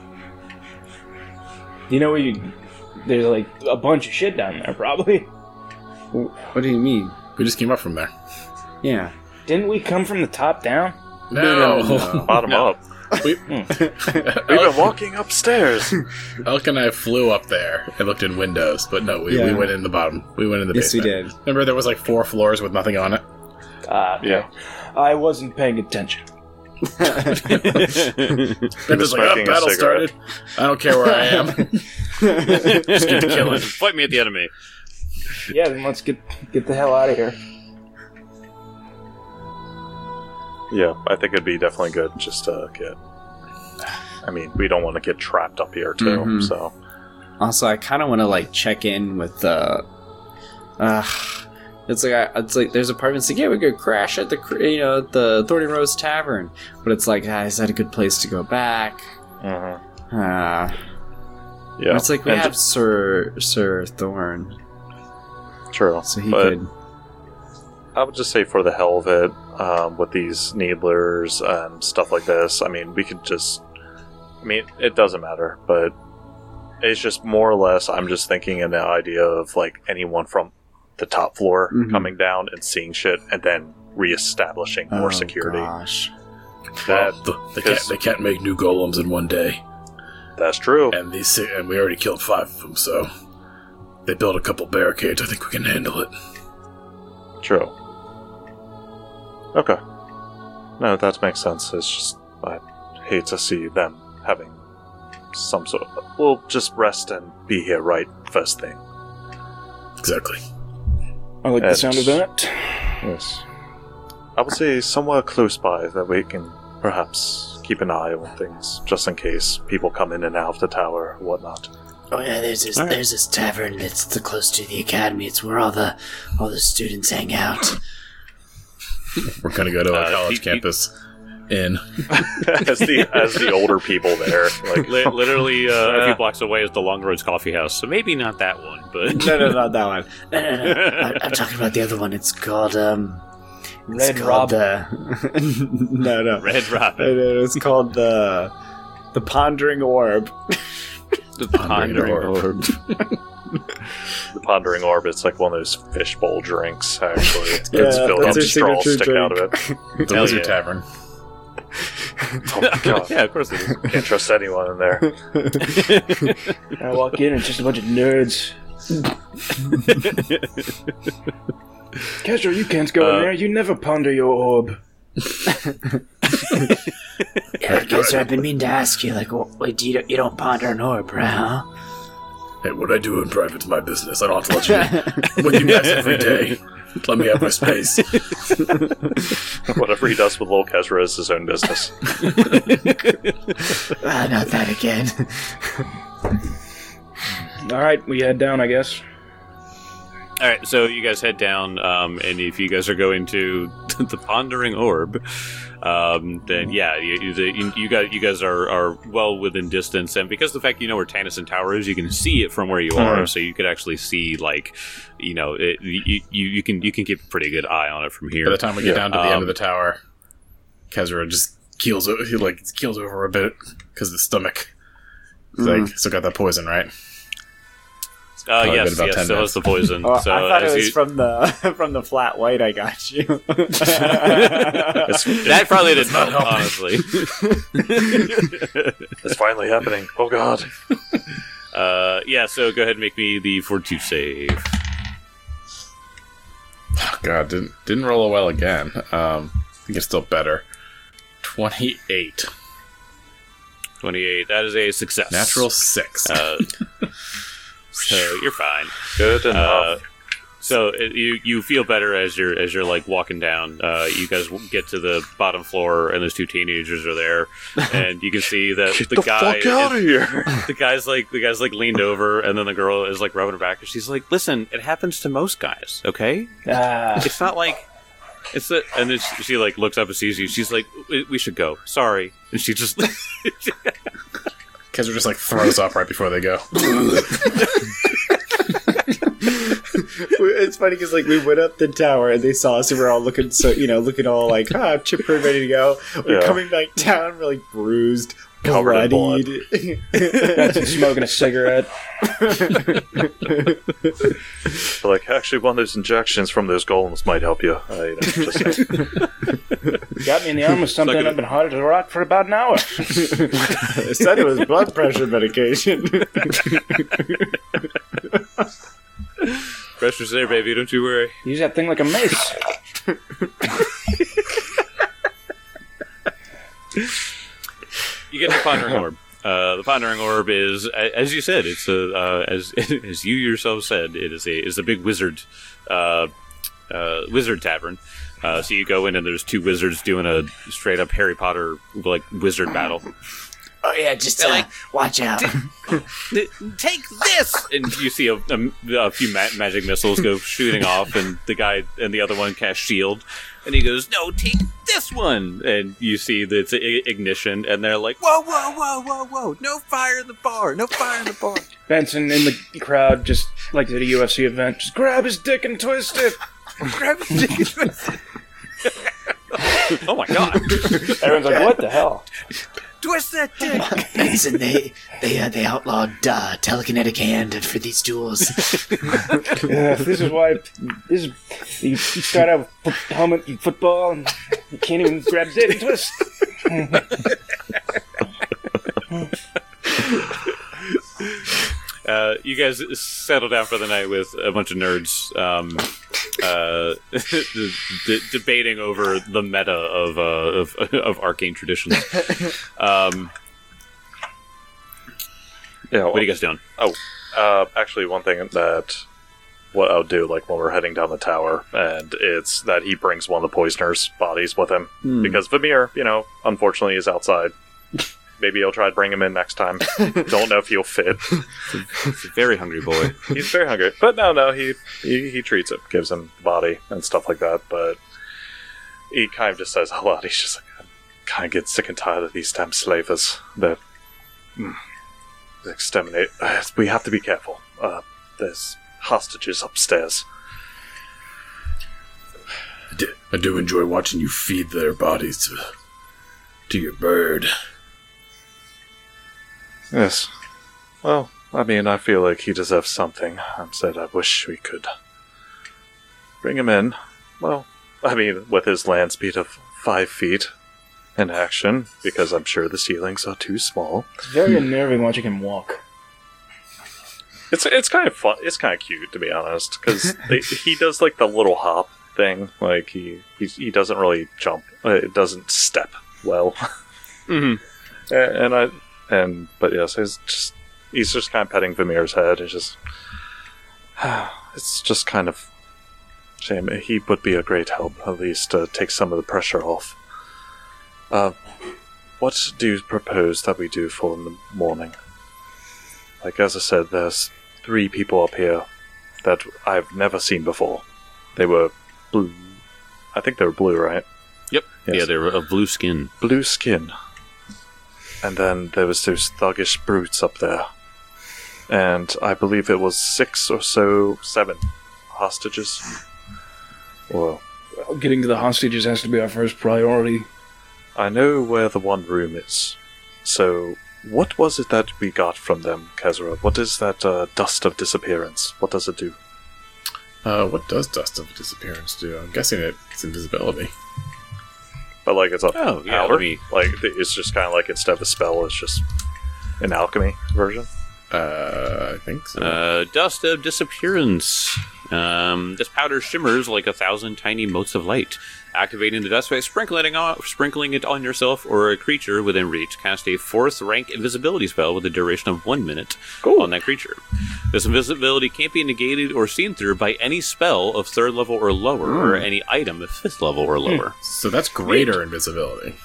You know, there's a bunch of shit down there, probably. What do you mean? We just came up from there. Yeah. Didn't we come from the top down? No. Bottom up. We, We've been walking upstairs. Elk and I flew up there and looked in windows, but no, we Yeah. went in the bottom. We went in the Yes, we basement. did. Remember there was 4 floors with nothing on it? Okay. Yeah. I wasn't paying attention. And was it's smoking a battle cigarette. started. I don't care where I am. Just get killing. Fight me at the enemy. Yeah, then let's get the hell out of here. Yeah, I think it'd be definitely good just to get... I mean, we don't want to get trapped up here, too, Mhm. so... Also, I kind of want to check in with the. It's like there's apartments. Yeah, we could crash at the Thorny Rose Tavern, but it's is that a good place to go back? Mm-hmm. It's like we and have Sir Thorn, true. so he but could. I would just say for the hell of it, with these needlers and stuff like this, I mean, we could just... I mean, it doesn't matter, but it's just more or less, I'm just thinking in the idea of, anyone from the top floor Mhm. coming down and seeing shit, and then reestablishing more security. Gosh. They can't make new golems in one day, That's true. and we already killed 5 of them. So they built a couple barricades. I think we can handle it. True. Okay. No, that makes sense. It's just, I hate to see them having some sort of... We'll just rest and be here right first thing. Exactly. I like the sound of that. Yes. I would say somewhere close by that we can perhaps keep an eye on things, just in case people come in and out of the tower or whatnot. Oh yeah, there's this tavern that's close to the academy. It's where all the students hang out. We're gonna go to a college campus inn. as the older people there, like Literally a few blocks away is the Long Roads Coffee House, so maybe not that one, but... No, not that one. No. I'm talking about the other one. It's called Red Robin. No. Red Robin. It's called the Pondering Orb. The Pondering Orb. the Pondering Orb. It's like one of those fishbowl drinks. Actually, it's Yeah, filled that's with their straws signature sticking out of it. The Hell Wizard yeah. Tavern. Oh my god! Yeah, of course it is. Can't trust anyone in there. I walk in and it's just a bunch of nerds. Castro, you can't go in there. You never ponder your orb. Yeah, I guess I've been meaning to ask you, like, wait, you don't ponder an orb, right? Huh? Hey, what I do in private's my business. I don't have to let you with you guys every day. Let me have my space. Whatever he does with Lil Kezra is his own business. Not that again. All right, we head down, I guess. All right, so you guys head down, and if you guys are going to the Pondering Orb, then yeah, you guys are well within distance, and because of the fact you know where Tannison Tower is, you can see it from where you are, so you could actually see, like, you know, you can keep a pretty good eye on it from here. By the time we get down to the end of the tower, Kezra just keels over a bit because the stomach. Like, still got that poison, right? Yes, about 10 so it's the poison. Oh, so I thought it as was you- from the flat white. I got you. that probably didn't help, honestly. It's finally happening. Oh god! Yeah, so go ahead and make me the Fortitude save. Oh, God, didn't roll well again. I think it's still better. 28. 28. That is a success. Natural 6. So you're fine. Good enough. So you feel better as you're like walking down. You guys get to the bottom floor, and those two teenagers are there, and you can see that Get the the guy fuck out of here! the guy's like leaned over, and then the girl is like rubbing her back, and she's like, "Listen, it happens to most guys, okay? It's not like it's a." And then she like looks up and sees you. She's like, "We should go. Sorry," and she just. Kezra just like throws up right before they go. It's funny because like we went up the tower and they saw us and we're all looking looking all like chipper and ready to go. We're Yeah. coming back down, we're like bruised, Covered in blood. bloodied. That's smoking a cigarette. But, like, actually, one of those injections from those golems might help you. Just saying. Got me in the arm with something Like a- I've been hard as a rock for about an hour. I said it was blood pressure medication. Pressure's there, baby. Don't you worry. Use that thing like a mace. You get the Pondering Orb. The Pondering Orb is, as you said, it's as you yourself said, it is a big wizard tavern. So you go in and there's two wizards doing a straight up Harry Potter like wizard battle. Oh yeah, just watch out. Take this, and you see a few magic missiles go shooting off, and the guy and the other one cast shield, and he goes, "No, take this one," and you see that it's ignition, and they're like, "Whoa, whoa, whoa, whoa, whoa! No fire in the bar! No fire in the bar!" Benson in the crowd, just like at a UFC event, just grab his dick and twist it. Grab his dick and twist it. Oh my god! Everyone's like, what the hell? Twist that dick! Benson, they outlawed telekinetic hand for these duels. Yeah, this is why you start out with helmet and football and you can't even grab dick and twist. You guys settle down for the night with a bunch of nerds debating over the meta of arcane traditions. Yeah. What are you guys doing? Actually, one thing that what I'll do, like when we're heading down the tower, and it's that he brings one of the poisoner's bodies with him because Vamir, unfortunately, is outside. Maybe I'll try to bring him in next time. Don't know if he'll fit. He's a very hungry boy. He's very hungry, but no, he treats it, gives him the body and stuff like that. But he kind of just says a lot. He's just like, I kind of get sick and tired of these damn slavers. They exterminate. We have to be careful. There's hostages upstairs. I do enjoy watching you feed their bodies to your bird. Yes. Well, I feel like he deserves something. I said I wish we could bring him in. Well, with his land speed of 5 feet in action, because I'm sure the ceilings are too small. It's very unnerving watching him walk. It's kind of fun. It's kind of cute, to be honest, because he does like the little hop thing. Like he doesn't really jump. It doesn't step well. Mm-hmm. But yes, he's just kind of petting Vamir's head. It's just kind of shame. He would be a great help, at least to take some of the pressure off. What do you propose that we do for in the morning? Like, as I said, there's 3 people up here that I've never seen before. They were blue. I think they were blue, right? Yep. Yes. Yeah, they were of blue skin. Blue skin. And then there was those thuggish brutes up there. And I believe it was 6 or so, 7 hostages. Well, Getting to the hostages has to be our first priority. I know where the one room is. So, what was it that we got from them, Kezra? What is that dust of disappearance? What does it do? What does dust of disappearance do? I'm guessing it's invisibility. But like it's a powder? let me... Like it's just kind of like instead of a spell, it's just an alchemy version. I think so. Dust of disappearance. This powder shimmers like 1,000 tiny motes of light. Activating the dust by sprinkling it on yourself or a creature within reach. Cast a 4th rank invisibility spell with a duration of 1 minute on that creature. This invisibility can't be negated or seen through by any spell of 3rd level or lower, or any item of 5th level or lower. So that's greater invisibility.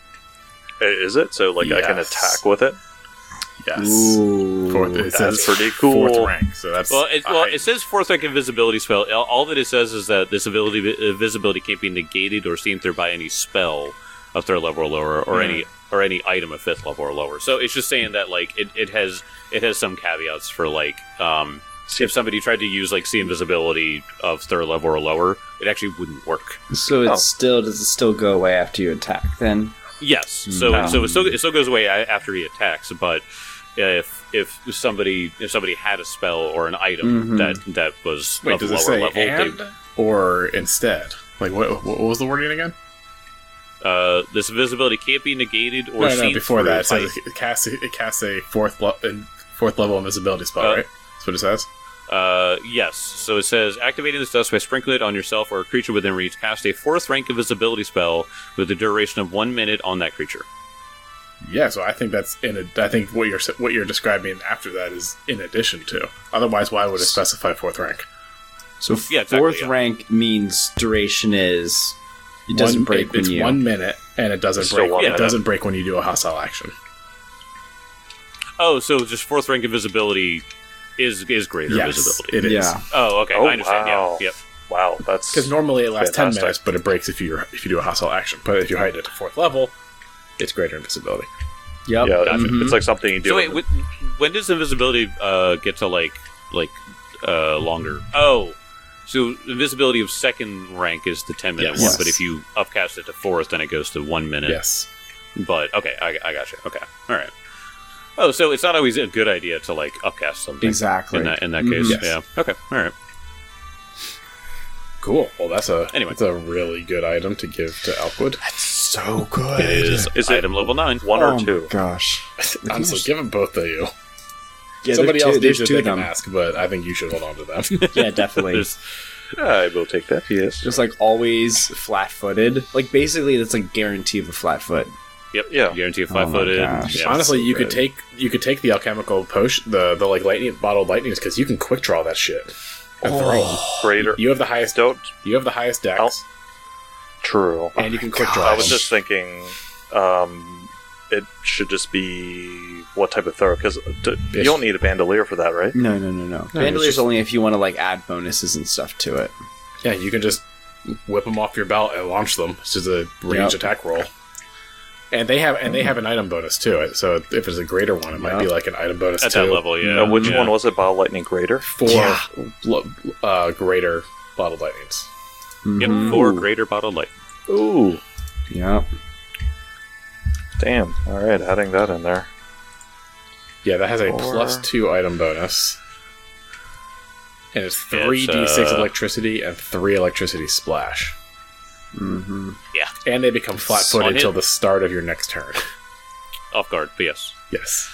Is it? So like I can attack with it? Yes. Ooh, That's pretty cool. 4th rank. So that's it says 4th rank invisibility spell. All that it says is that this invisibility can't be negated or seen through by any spell of 3rd level or lower, or any item of 5th level or lower. So it's just saying that like it has some caveats for like if somebody tried to use like see invisibility of 3rd level or lower, it actually wouldn't work. So does it still go away after you attack then? Yes. So it still goes away after he attacks, but if somebody had a spell or an item that was Wait, of does lower it say level, and or instead? Like what was the wording again? this invisibility can't be negated or seen before through that it by- says it casts a 4th level invisibility spell, right? That's what it says. Yes. So it says, activating this dust by sprinkling it on yourself or a creature within reach, cast a 4th rank invisibility spell with a duration of 1 minute on that creature. Yeah, so I think that's I think what you're describing after that is in addition to. Otherwise, why would it specify 4th rank? So Yeah, exactly, 4th yeah. rank means duration is it doesn't break when it's you 1 minute, and it doesn't Still break. 1 It minute. doesn't break when you do a hostile action. Oh, so just 4th rank invisibility is greater Yes, visibility. it is. Yeah. Oh, okay. Oh, I understand. wow. Yeah. Yep. Wow, that's Because normally it lasts 10 Fantastic. minutes, but it breaks if you do a hostile action. But if you heighten it to 4th level, it's greater invisibility. Yep. yeah. Gotcha. It's like something you do. So wait, when does invisibility get to like longer? Oh, so invisibility of 2nd rank is the 10-minute Yes. one, but if you upcast it to 4th, then it goes to 1 minute. Yes. But okay, I got you. Okay, all right. Oh, so it's not always a good idea to like upcast something. Exactly. In that case, Yes. yeah. Okay, all right. Cool. Well, that's Anyway. a really good item to give to Elkwood. That's so good. It is item level 9. 1 or 2? Gosh. Honestly, give them both to you. Yeah, Somebody else there's needs it, two they of can them. ask, but I think you should hold on to them. Yeah, definitely. There's I will take that, yes. Just like always flat-footed. Like basically, that's like guarantee of a flat foot. Yep. Yeah. Guarantee a Oh my 5-footed. gosh. Yeah. Honestly, so you could good. take the alchemical potion, the like lightning bottled lightnings, because you can quick draw that shit and throw 'em. Greater. You have the highest. Don't. You have the highest dex, True. and you can quick draw. I was just thinking, it should just be what type of throw, because you don't need a bandolier for that, right? No. it's Bandelier's just- only if you want to like add bonuses and stuff to it. Yeah, you can just whip them off your belt and launch them. It's just a range attack roll. And they have an item bonus to it. So if it's a greater one, it might be like an item bonus At too. that level, yeah. Which Yeah. one was it? Bile Lightning Greater? 4 greater bottled lightnings. Yep. Mhm. 4 greater bottled light. Ooh. Yep. Damn. Alright, adding that in there. Yeah, that has a 4. +2 item bonus. And it's 3d6 It's, electricity and 3 electricity splash. Mm-hmm. And they become On flat-footed hit. until the start of your next turn. Off guard, but yes. Yes.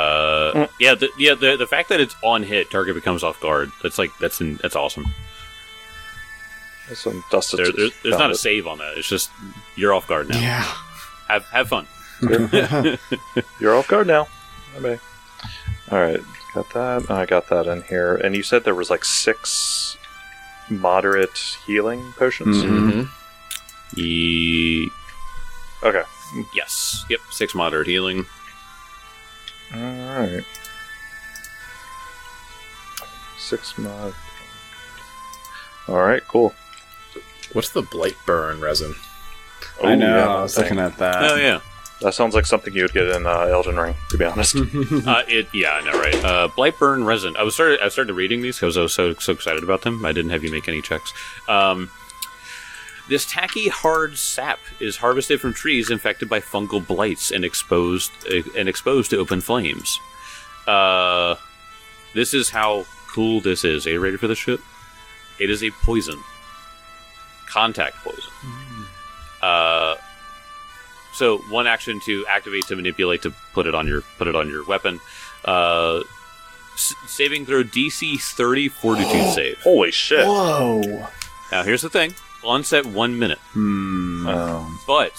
The fact that it's on hit, target becomes off guard. That's awesome. There's some dust. There's not a save on that. It's just you're off guard now. Yeah. Have fun. You're off guard now. Okay. Alright, got that. I got that in here. And you said there was like 6 moderate healing potions? Mhm. Okay. Yes. Yep. 6 moderate healing. Alright. 6 mod. Alright, cool. What's the blight burn resin? I Ooh, know. yeah, I was that looking thing. at that. Oh yeah. That sounds like something you would get in Elden Ring, to be honest. Yeah, I know, right? Blightburn resin. I started reading these because I was so excited about them. I didn't have you make any checks. This tacky, hard sap is harvested from trees infected by fungal blights and exposed to open flames. This is how cool this is. Are you ready for this shit? It is a poison. Contact poison. So one action to activate, to manipulate, to put it on your weapon. Saving throw DC 30 Fortitude save. Holy shit. Whoa. Now here's the thing: onset 1 minute, but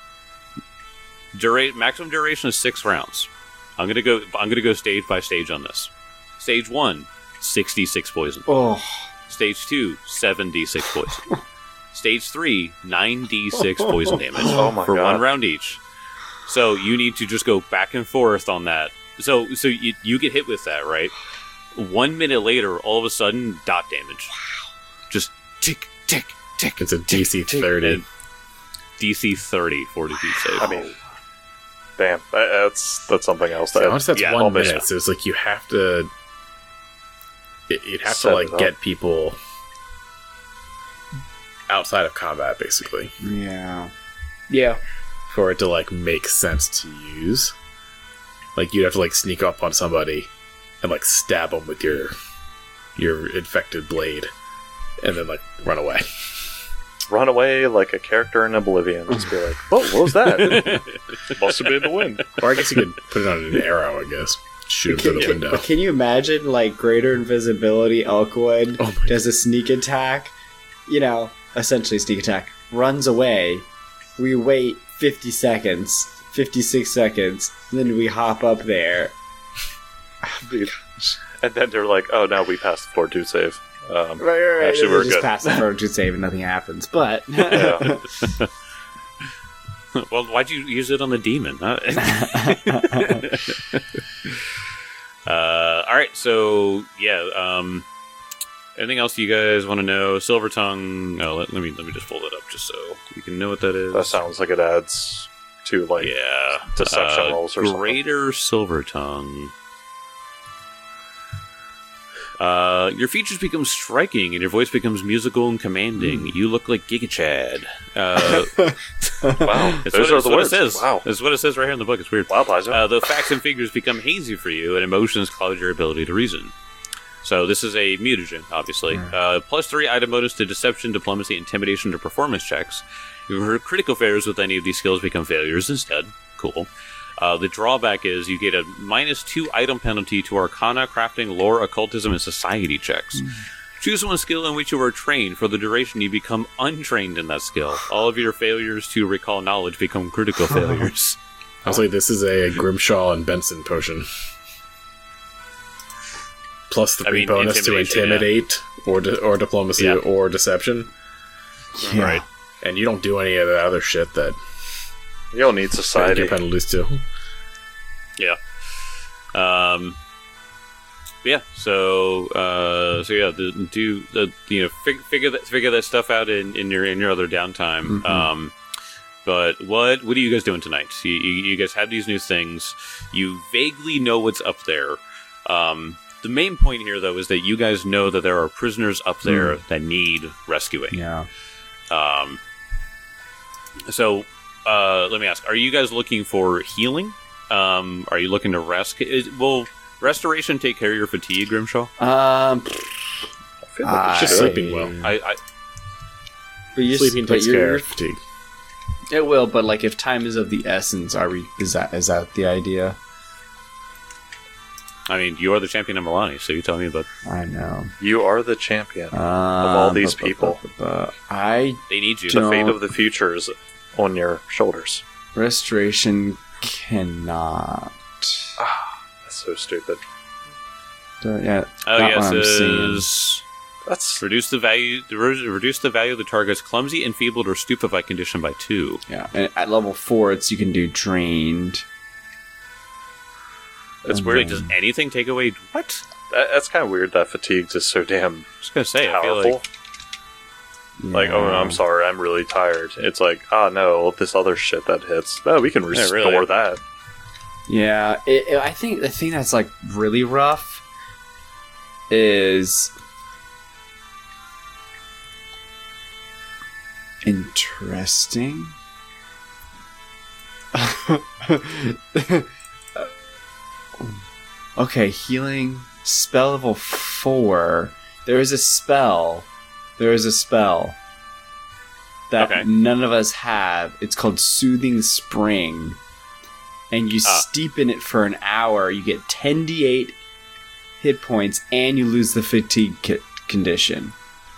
maximum duration is 6 rounds. I'm gonna go stage by stage on this. Stage 1, 66 poison. Oh. Stage 2, 7d6 poison. Stage 3, 9d6 poison damage Oh my for God. 1 round each. So you need to just go back and forth on that. So you get hit with that, right? 1 minute later, all of a sudden, dot damage. Just tick, tick, tick. It's a DC 30. And DC 30 Fortitude save. I mean, damn. That's something else. Honestly, that's yeah, 1 almost- minute, so it's like you have to... You'd have Set to, it like, up. get people outside of combat, basically, Yeah. Yeah. for it to, like, make sense to use. Like, you'd have to, like, sneak up on somebody and, like, stab them with your infected blade, and then, like, run away. Run away like a character in Oblivion. Just be like, "Whoa, what was that? Must have been the wind." Or I guess you could put it on an arrow, I guess. Shoot him through the window. Can you imagine, like, greater invisibility, Elkwood Oh my does a sneak attack, essentially sneak attack, runs away, we wait 56 seconds, and then we hop up there. And then they're like, "Oh, now we passed the Fortitude save." Right. Actually, and we're then just good. pass the fortitude save and nothing happens, but... Yeah. Well, why'd you use it on the demon? Huh? All right, so yeah. Anything else you guys want to know? Silver Tongue. Oh, let me just pull it up just so you can know what that is. That sounds like it adds to like Yeah, deception rolls or something. Greater Silver Tongue. Your features become striking, and your voice becomes musical and commanding. You look like Giga Chad. Wow, That's those what, are the what words. it says. Wow, That's what it says right here in the book. It's weird. wow, Paizo. The facts and figures become hazy for you, and emotions cloud your ability to reason. So this is a mutagen, obviously. Plus 3 item bonus to deception, diplomacy, intimidation to performance checks. Your critical failures with any of these skills become failures instead. Cool. The drawback is you get a -2 item penalty to Arcana, Crafting, Lore, Occultism, and Society checks. Choose one skill in which you are trained. For the duration, you become untrained in that skill. All of your failures to recall knowledge become critical failures. Honestly, this is a Grimshaw and Benson potion. Plus 3 bonus to intimidate or diplomacy or deception. Yeah. Right. And you don't do any of the other shit that You don't need society. get penalties to. Yeah. Yeah. So yeah, figure that stuff out in your other downtime. Mm-hmm. But what are you guys doing tonight? You guys have these new things. You vaguely know what's up there. The main point here, though, is that you guys know that there are prisoners up there that need rescuing. Yeah. So, let me ask: are you guys looking for healing? Are you looking to rest? Will restoration take care of your fatigue, Grimshaw? I feel like It's just sleeping well. But you're, Sleeping but takes you're- care of fatigue. It will, but like if time is of the essence, is that the idea? I mean, you are the champion of Milani, so you tell me about. I know. you are the champion. Of all these people. I They need you. The fate of the future is on your shoulders. restoration cannot. That's so stupid. Yeah. Oh not yes, what I'm seeing. is That's reduce the value of the target's clumsy, enfeebled, or stupefied condition by 2. Yeah, and at level 4, you can do drained. That's weird. Does anything take away what? that's kind of weird that fatigued is so damn I was gonna say. I feel powerful. like Like, oh, I'm sorry, I'm really tired. It's like, oh no, this other shit that hits. No, we can restore really. that. Yeah, I think the thing that's like really rough is interesting. Okay, healing spell level 4. There is a spell that Okay. none of us have. It's called Soothing Spring. And you steep in it for an hour. You get 10d8 hit points, and you lose the fatigue condition.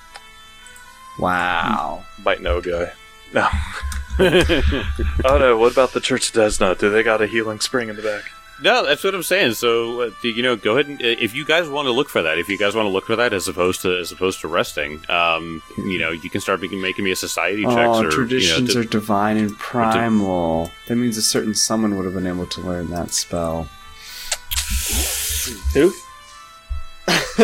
Wow. Might know a guy. No. Oh no, what about the Church of Desna? Do they got a healing spring in the back? no, that's what I'm saying. So go ahead and if you guys want to look for that, as opposed to resting, you can start making me a society checks. Oh, or, traditions are divine and primal. That means a certain someone would have been able to learn that spell. Who? You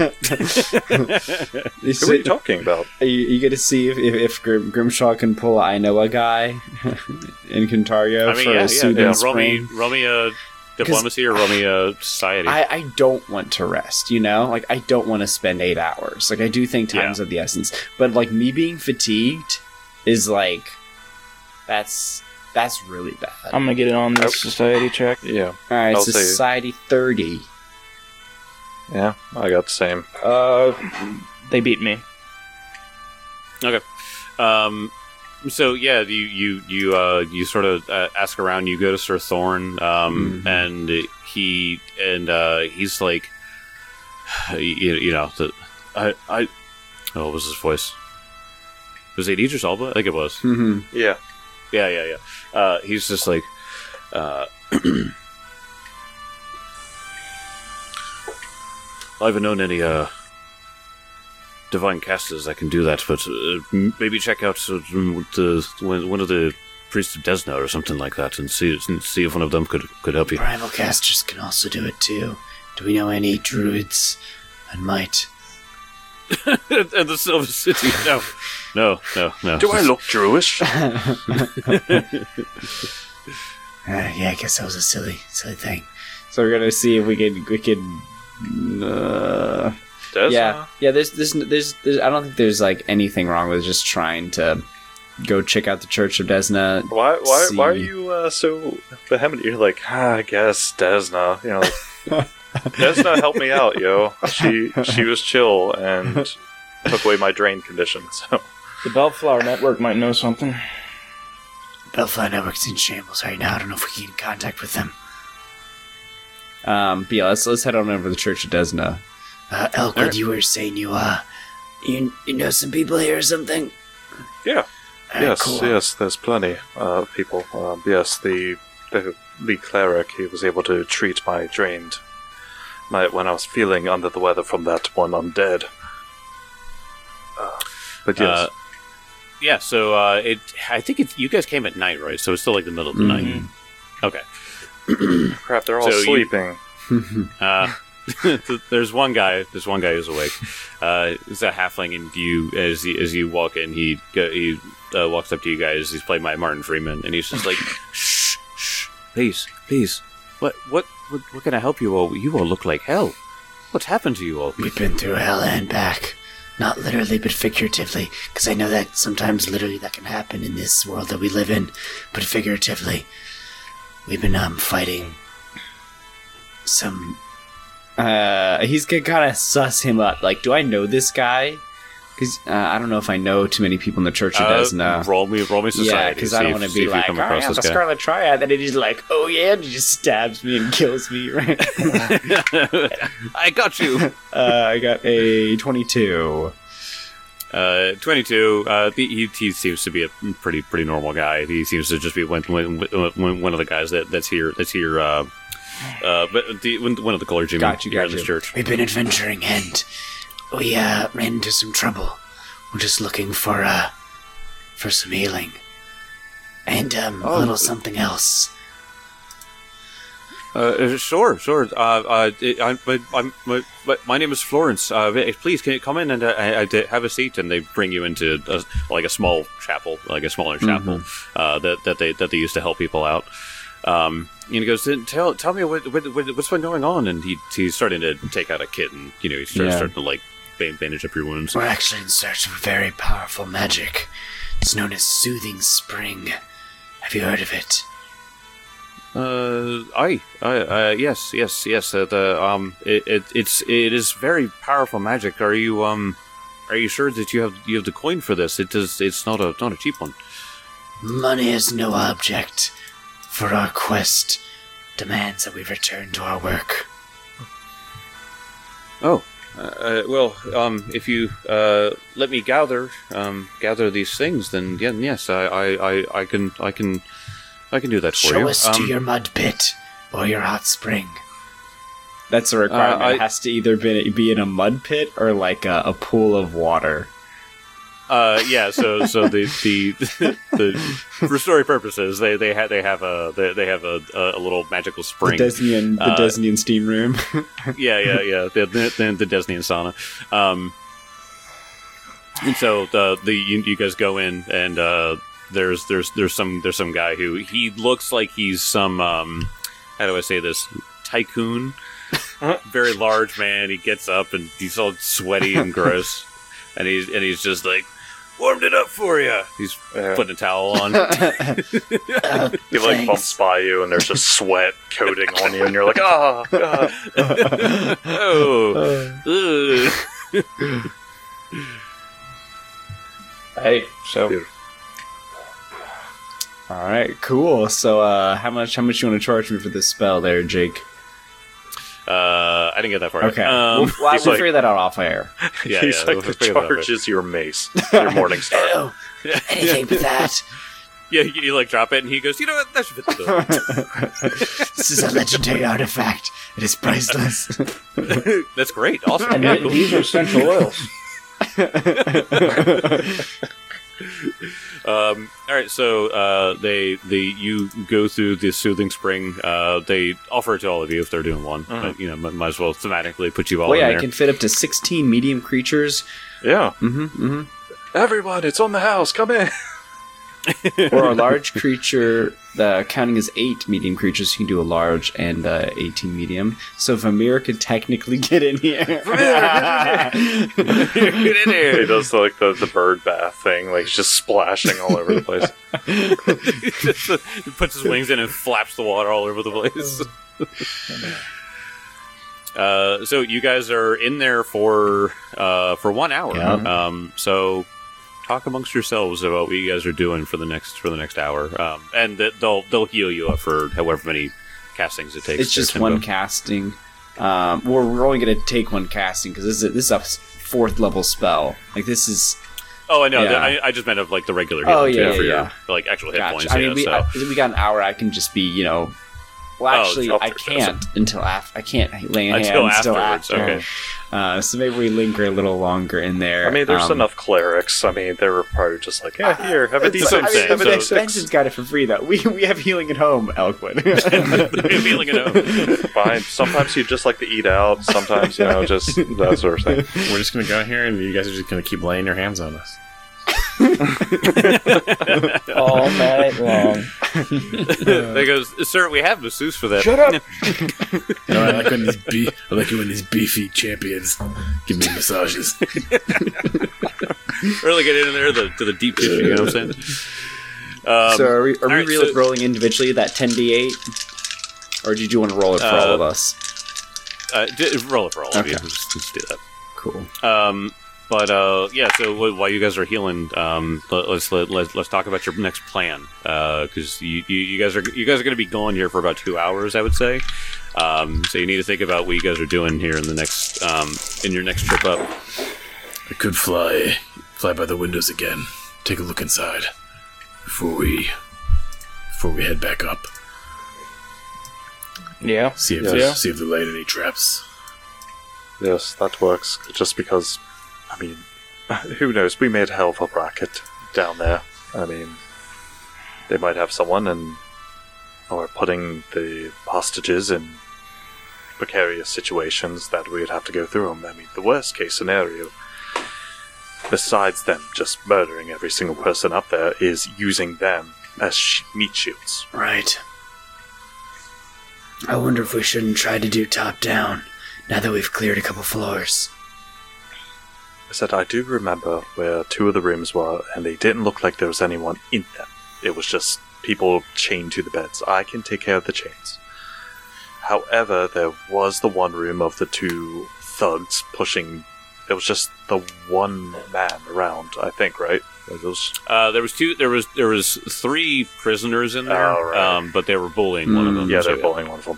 Who are you talking about? You get to see if Grimshaw can pull I know a guy in Kintario I mean, for a soothing roll me spring. a diplomacy or roll me a society. I don't want to rest, Like, I don't want to spend 8 hours. Like, I do think time's of the essence. But, like, me being fatigued is, like, that's really bad. I'm gonna get it on this society check. Yeah. Alright, I'll say- Society 30. Yeah, I got the same. They beat me. Okay. So yeah, you sort of ask around. You go to Sir Thorn, and he's like, what was his voice? Was it Idris Elba? I think it was. Mm-hmm. Yeah. Yeah. He's just like, I haven't known any divine casters that can do that, but maybe check out one of the priests of Desna or something like that, and see if one of them could help you. Primal casters can also do it too. Do we know any druids that might? And the Silver City, no. Do I look Jewish? Yeah, I guess that was a silly thing. So we're gonna see if we can. Desna? Yeah. There's. I don't think there's like anything wrong with just trying to go check out the Church of Desna. Why are you so vehement? You're like, I guess Desna. Desna helped me out, yo. She was chill and took away my drain condition. So The Bellflower Network might know something. Bellflower Network's in shambles right now. I don't know if we can get in contact with them. But yeah, let's head on over to the Church of Desna. Elkwood, you were saying you know some people here or something? yeah, Alright, cool. yes. There's plenty of people. Yes, the cleric, he was able to treat my drained when I was feeling under the weather from that one undead. But yes. Yeah, so I think you guys came at night, right? So it's still like the middle of the night. Okay. Crap, they're all so sleeping. There's one guy who's awake. He's a halfling, and as you walk in, he walks up to you guys. He's played by Martin Freeman, and he's just like, "Shh, please. What can I help you all? You all look like hell. What's happened to you all?" We've been through hell and back. Not literally, but figuratively. Because I know that sometimes literally that can happen in this world that we live in. But figuratively, we've been fighting some... He's gonna kind of suss him up. Like, do I know this guy? Because I don't know if I know too many people in the Church of Desna. Roll me society. Yeah, because I don't want to be like, I have the Scarlet Triad, and then he's like, oh yeah, and he just stabs me and kills me, right? I got you. I got a 22. 22. He seems to be a pretty normal guy. He seems to just be one of the guys that's here. But one of the clergymen Got you. in this church. We've been adventuring, and we ran into some trouble. We're just looking for some healing. And a little something else. Sure. My name is Florence. Please, can you come in and have a seat? And they bring you into a small chapel, like a smaller chapel that they used to help people out. And he goes, "Tell me what's been going on?" And he's starting to take out a kit, and he's starting to like bandage up your wounds. We're actually in search of a very powerful magic. It's known as Soothing Spring. Have you heard of it? Yes. It is very powerful magic. Are you sure that you have the coin for this? It's not a cheap one. Money is no object, for our quest demands that we return to our work. Oh, well, if you let me gather these things, then yes, I can do that for you. Show us to your mud pit or your hot spring. That's a requirement. It has to either be in a mud pit or like a pool of water. Yeah. So the for story purposes, they have a little magical spring. The Desnian steam room. Yeah. The Desnian sauna. And so you guys go in, and there's some guy who he looks like he's some how do I say this, tycoon. Very large man. He gets up and he's all sweaty and gross, and he's just like, warmed it up for you. He's putting a towel on. He like bumps by you, and there's just sweat coating on you, and you're like, oh. Hey, so Beautiful. All right, cool. So, how much you want to charge me for this spell, there, Jake? I didn't get that far. Okay, we'll figure that out off air. Yeah, He's like, the charge is your mace, your morning star. Oh, anything but that. Yeah, you like drop it, and he goes, you know what? That should fit the bill. This is a legendary artifact. It is priceless. That's great. Awesome. and Yeah, cool. these are essential oils. All right, so you go through the soothing spring. They offer it to all of you if they're doing one, but might as well thematically put you all Well, yeah, in there. it can fit up to 16 medium creatures. Yeah. Mm-hmm. Everyone, it's on the house. Come in. Or a large creature, counting as 8 medium creatures, you can do a large and 18 medium. So Vamir could technically get in here. Get in here. He does like the bird bath thing, like just splashing all over the place. He puts his wings in and flaps the water all over the place. So you guys are in there for 1 hour. Yeah. So talk amongst yourselves about what you guys are doing for the next hour. And they'll heal you up for however many castings it takes. It's just one casting. We're only going to take one casting because this is a 4th level spell. Like this is. Oh, I know. Yeah. I just meant of like the regular healing for your for, like actual hit Gotcha. points. I mean, we got an hour. I can just be, Well, actually, Oh, I can't until after. I can't lay a hand Until until afterwards, after. So maybe we linger a little longer in there. I mean, there's enough clerics. I mean, they were probably just like, yeah, here, have a decent D6. Have a D6. Benson's got it for free, though. We have healing at home, Elkwood. healing it up. Fine. Sometimes you just like to eat out. Sometimes, just that sort of thing. We're just going to go in here, and you guys are just going to keep laying your hands on us. All night long. They goes, sir, we have masseuse for that. Shut up! No, I like it when these beefy champions give me massages. Really get in there to the deep tissue, you know what I'm saying? So are we right, really rolling individually that 10d8? Or did you want to roll it for all of us? Roll it for all of you. Okay. Let's do that. Cool. But so while you guys are healing, let's talk about your next plan. Because you guys are going to be going here for about 2 hours, I would say. So you need to think about what you guys are doing here in the next in your next trip up. I could fly by the windows again. Take a look inside before we head back up. Yeah. See if they're laying any traps. Yes, that works. Just because, I mean, who knows? We made a hell of a bracket down there. I mean, they might have someone or putting the hostages in precarious situations that we'd have to go through them. I mean, the worst case scenario, besides them just murdering every single person up there, is using them as meat shields. Right. I wonder if we shouldn't try to do top down, now that we've cleared a couple floors. I said I do remember where 2 of the rooms were, and they didn't look like there was anyone in them. It was just people chained to the beds. I can take care of the chains. However, there was the one room of the 2 thugs pushing. It was just the one man around, I think, right? There was 3 prisoners in there, Oh, right. but they were bullying one of them. Yeah, so, they're bullying one of them.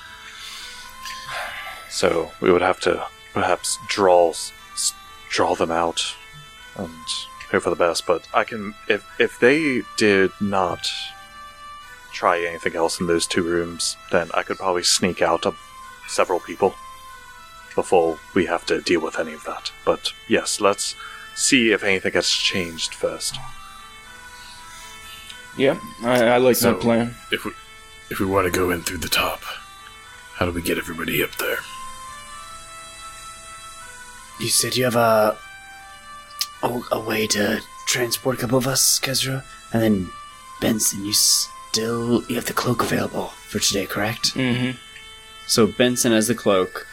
So we would have to perhaps draw them out and hope for the best. But I can, if they did not try anything else in those 2 rooms, then I could probably sneak out several people before we have to deal with any of that. But yes, let's see if anything has changed first. Yeah, I like So- that plan. If we want to go in through the top, how do we get everybody up there? You said you have a way to transport a couple of us, Kezra? And then, Benson, you have the cloak available for today, correct? Mm-hmm. So Benson has the cloak.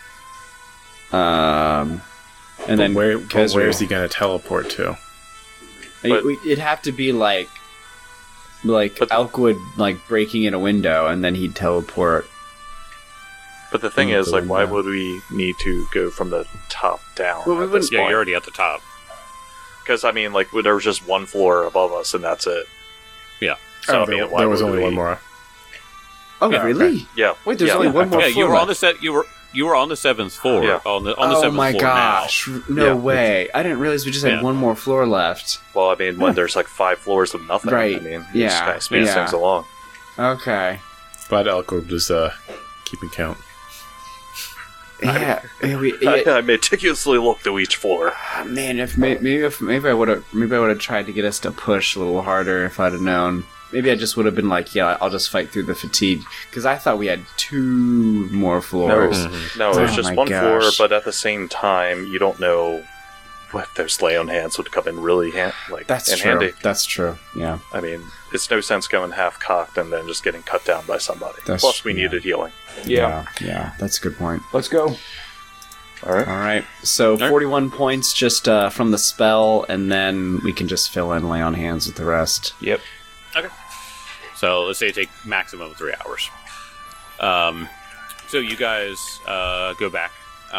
And then where Kezra- is he going to teleport to? It'd have to be like Elkwood breaking in a window, and then he'd teleport. But the thing Oh, is, the why window. would we need to go from the top down? Well, we at this wouldn't- Yeah, point? you're already at the top. Because I mean, there was just one floor above us, and that's it. Yeah. So I mean, why there was would only we- one more. Oh, Yeah, really? Yeah. Wait, there's yeah. only one more Yeah, floor you were on left. the you were on the 7th floor. Yeah. On the Oh 7th my floor gosh! No Yeah. way! I didn't realize we just had Yeah. one more floor left. Well, I mean, when there's 5 floors of nothing, Right. I mean, Yeah. it just kind of speeds Yeah. things along. Okay. But Elkwood was keeping count. Yeah. I meticulously looked through each floor. Man, maybe I would have tried to get us to push a little harder if I'd have known. Maybe I just would have been like, yeah, I'll just fight through the fatigue, because I thought we had 2 more floors. No, it was Oh just my one floor, gosh. but at the same time, you don't know if those lay on hands would come in really That's in true. handy. That's true. Yeah. I mean, it's no sense going half cocked and then just getting cut down by somebody. That's- Plus, we yeah. needed healing. Yeah. Yeah. That's a good point. Let's go. All right. All right. So 41 points just from the spell, and then we can just fill in lay on hands with the rest. Yep. So let's say it take maximum 3 hours. So you guys go back.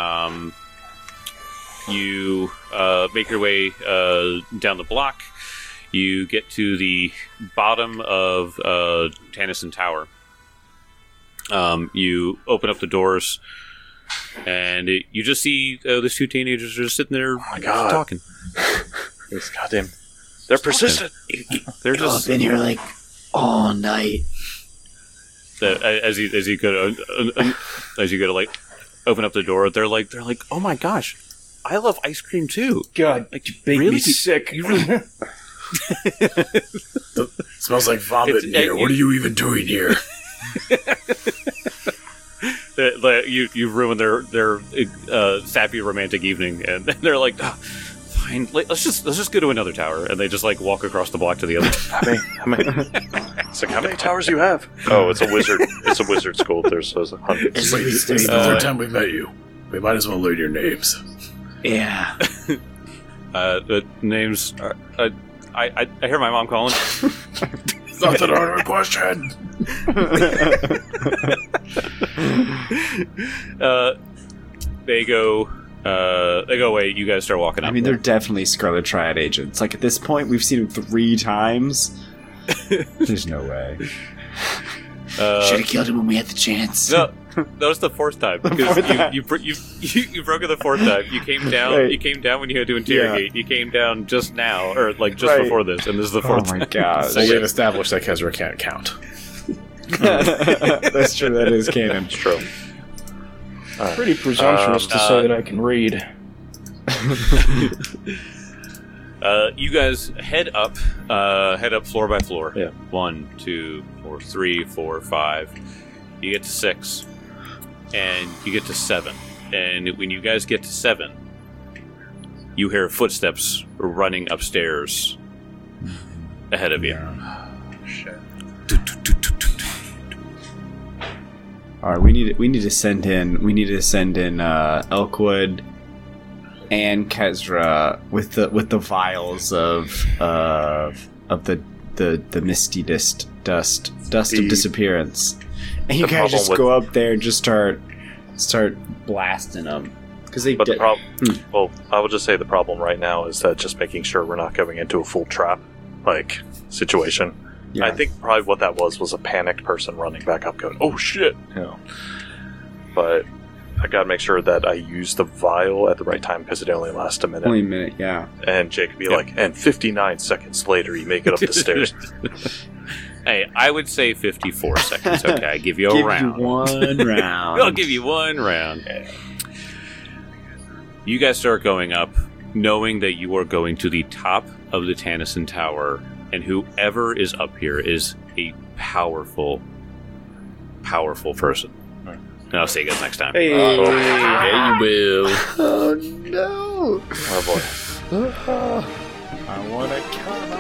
You make your way down the block. You get to the bottom of Tennyson Tower. You open up the doors, and you just see these two teenagers just sitting there God. talking. These goddamn... They're persistent. They're I've just been here like all night. as you go to like open up the door. They're like, oh my gosh, I love ice cream too. God, Like, you make really? me sick. You really? Smells like vomit in here. What are you even doing here? You've ruined their sappy romantic evening, and they're like, oh, fine, let's just go to another tower, and they just like walk across the block to the other. It's like, how many towers do you have? Oh, it's a wizard. It's a wizard school. There's hundreds. Wait, this is the third time we've met you. We might as well learn your names. Yeah. The names are, I hear my mom calling. It's not that hard of a question. They go away. You guys start walking up. I mean, they're definitely Scarlet Triad agents. Like, at this point, we've seen them 3 times. There's no way. Should have killed him when we had the chance. No, that was the 4th time because you broke it the 4th time. You came down. Right. You came down when you had to interrogate. You came down just now, or like just Right. before this, and this is the 4th. Oh my god. So we've established that Kezra can't count. That's true, that is canon. It's true. Pretty presumptuous to say that I can read. You guys head up floor by floor. Yeah. 1, 2, 4, 3, 4, 5. You get to 6, and you get to 7. And when you guys get to 7, you hear footsteps running upstairs ahead of you. All right, we need to send in Elkwood and Kezra with the vials of the misty dust of disappearance, and you the guys just problem go up there and just start blasting them because they. But the problem, well, I would just say the problem right now is that just making sure we're not going into a full trap situation. Yeah. I think probably what that was a panicked person running back up, going, "Oh shit!" You know. But I gotta make sure that I use the vial at the right time because it only lasts a minute. Only a minute, yeah. And Jake would be like, and 59 seconds later, you make it up the stairs. Hey, I would say 54 seconds. Okay, I give you a round. You one round. I'll give you 1 round. You guys start going up, knowing that you are going to the top of the Tennyson Tower, and whoever is up here is a powerful person. And I'll see you guys next time. Hey, Yeah, you will. Oh no! Oh boy. I want to come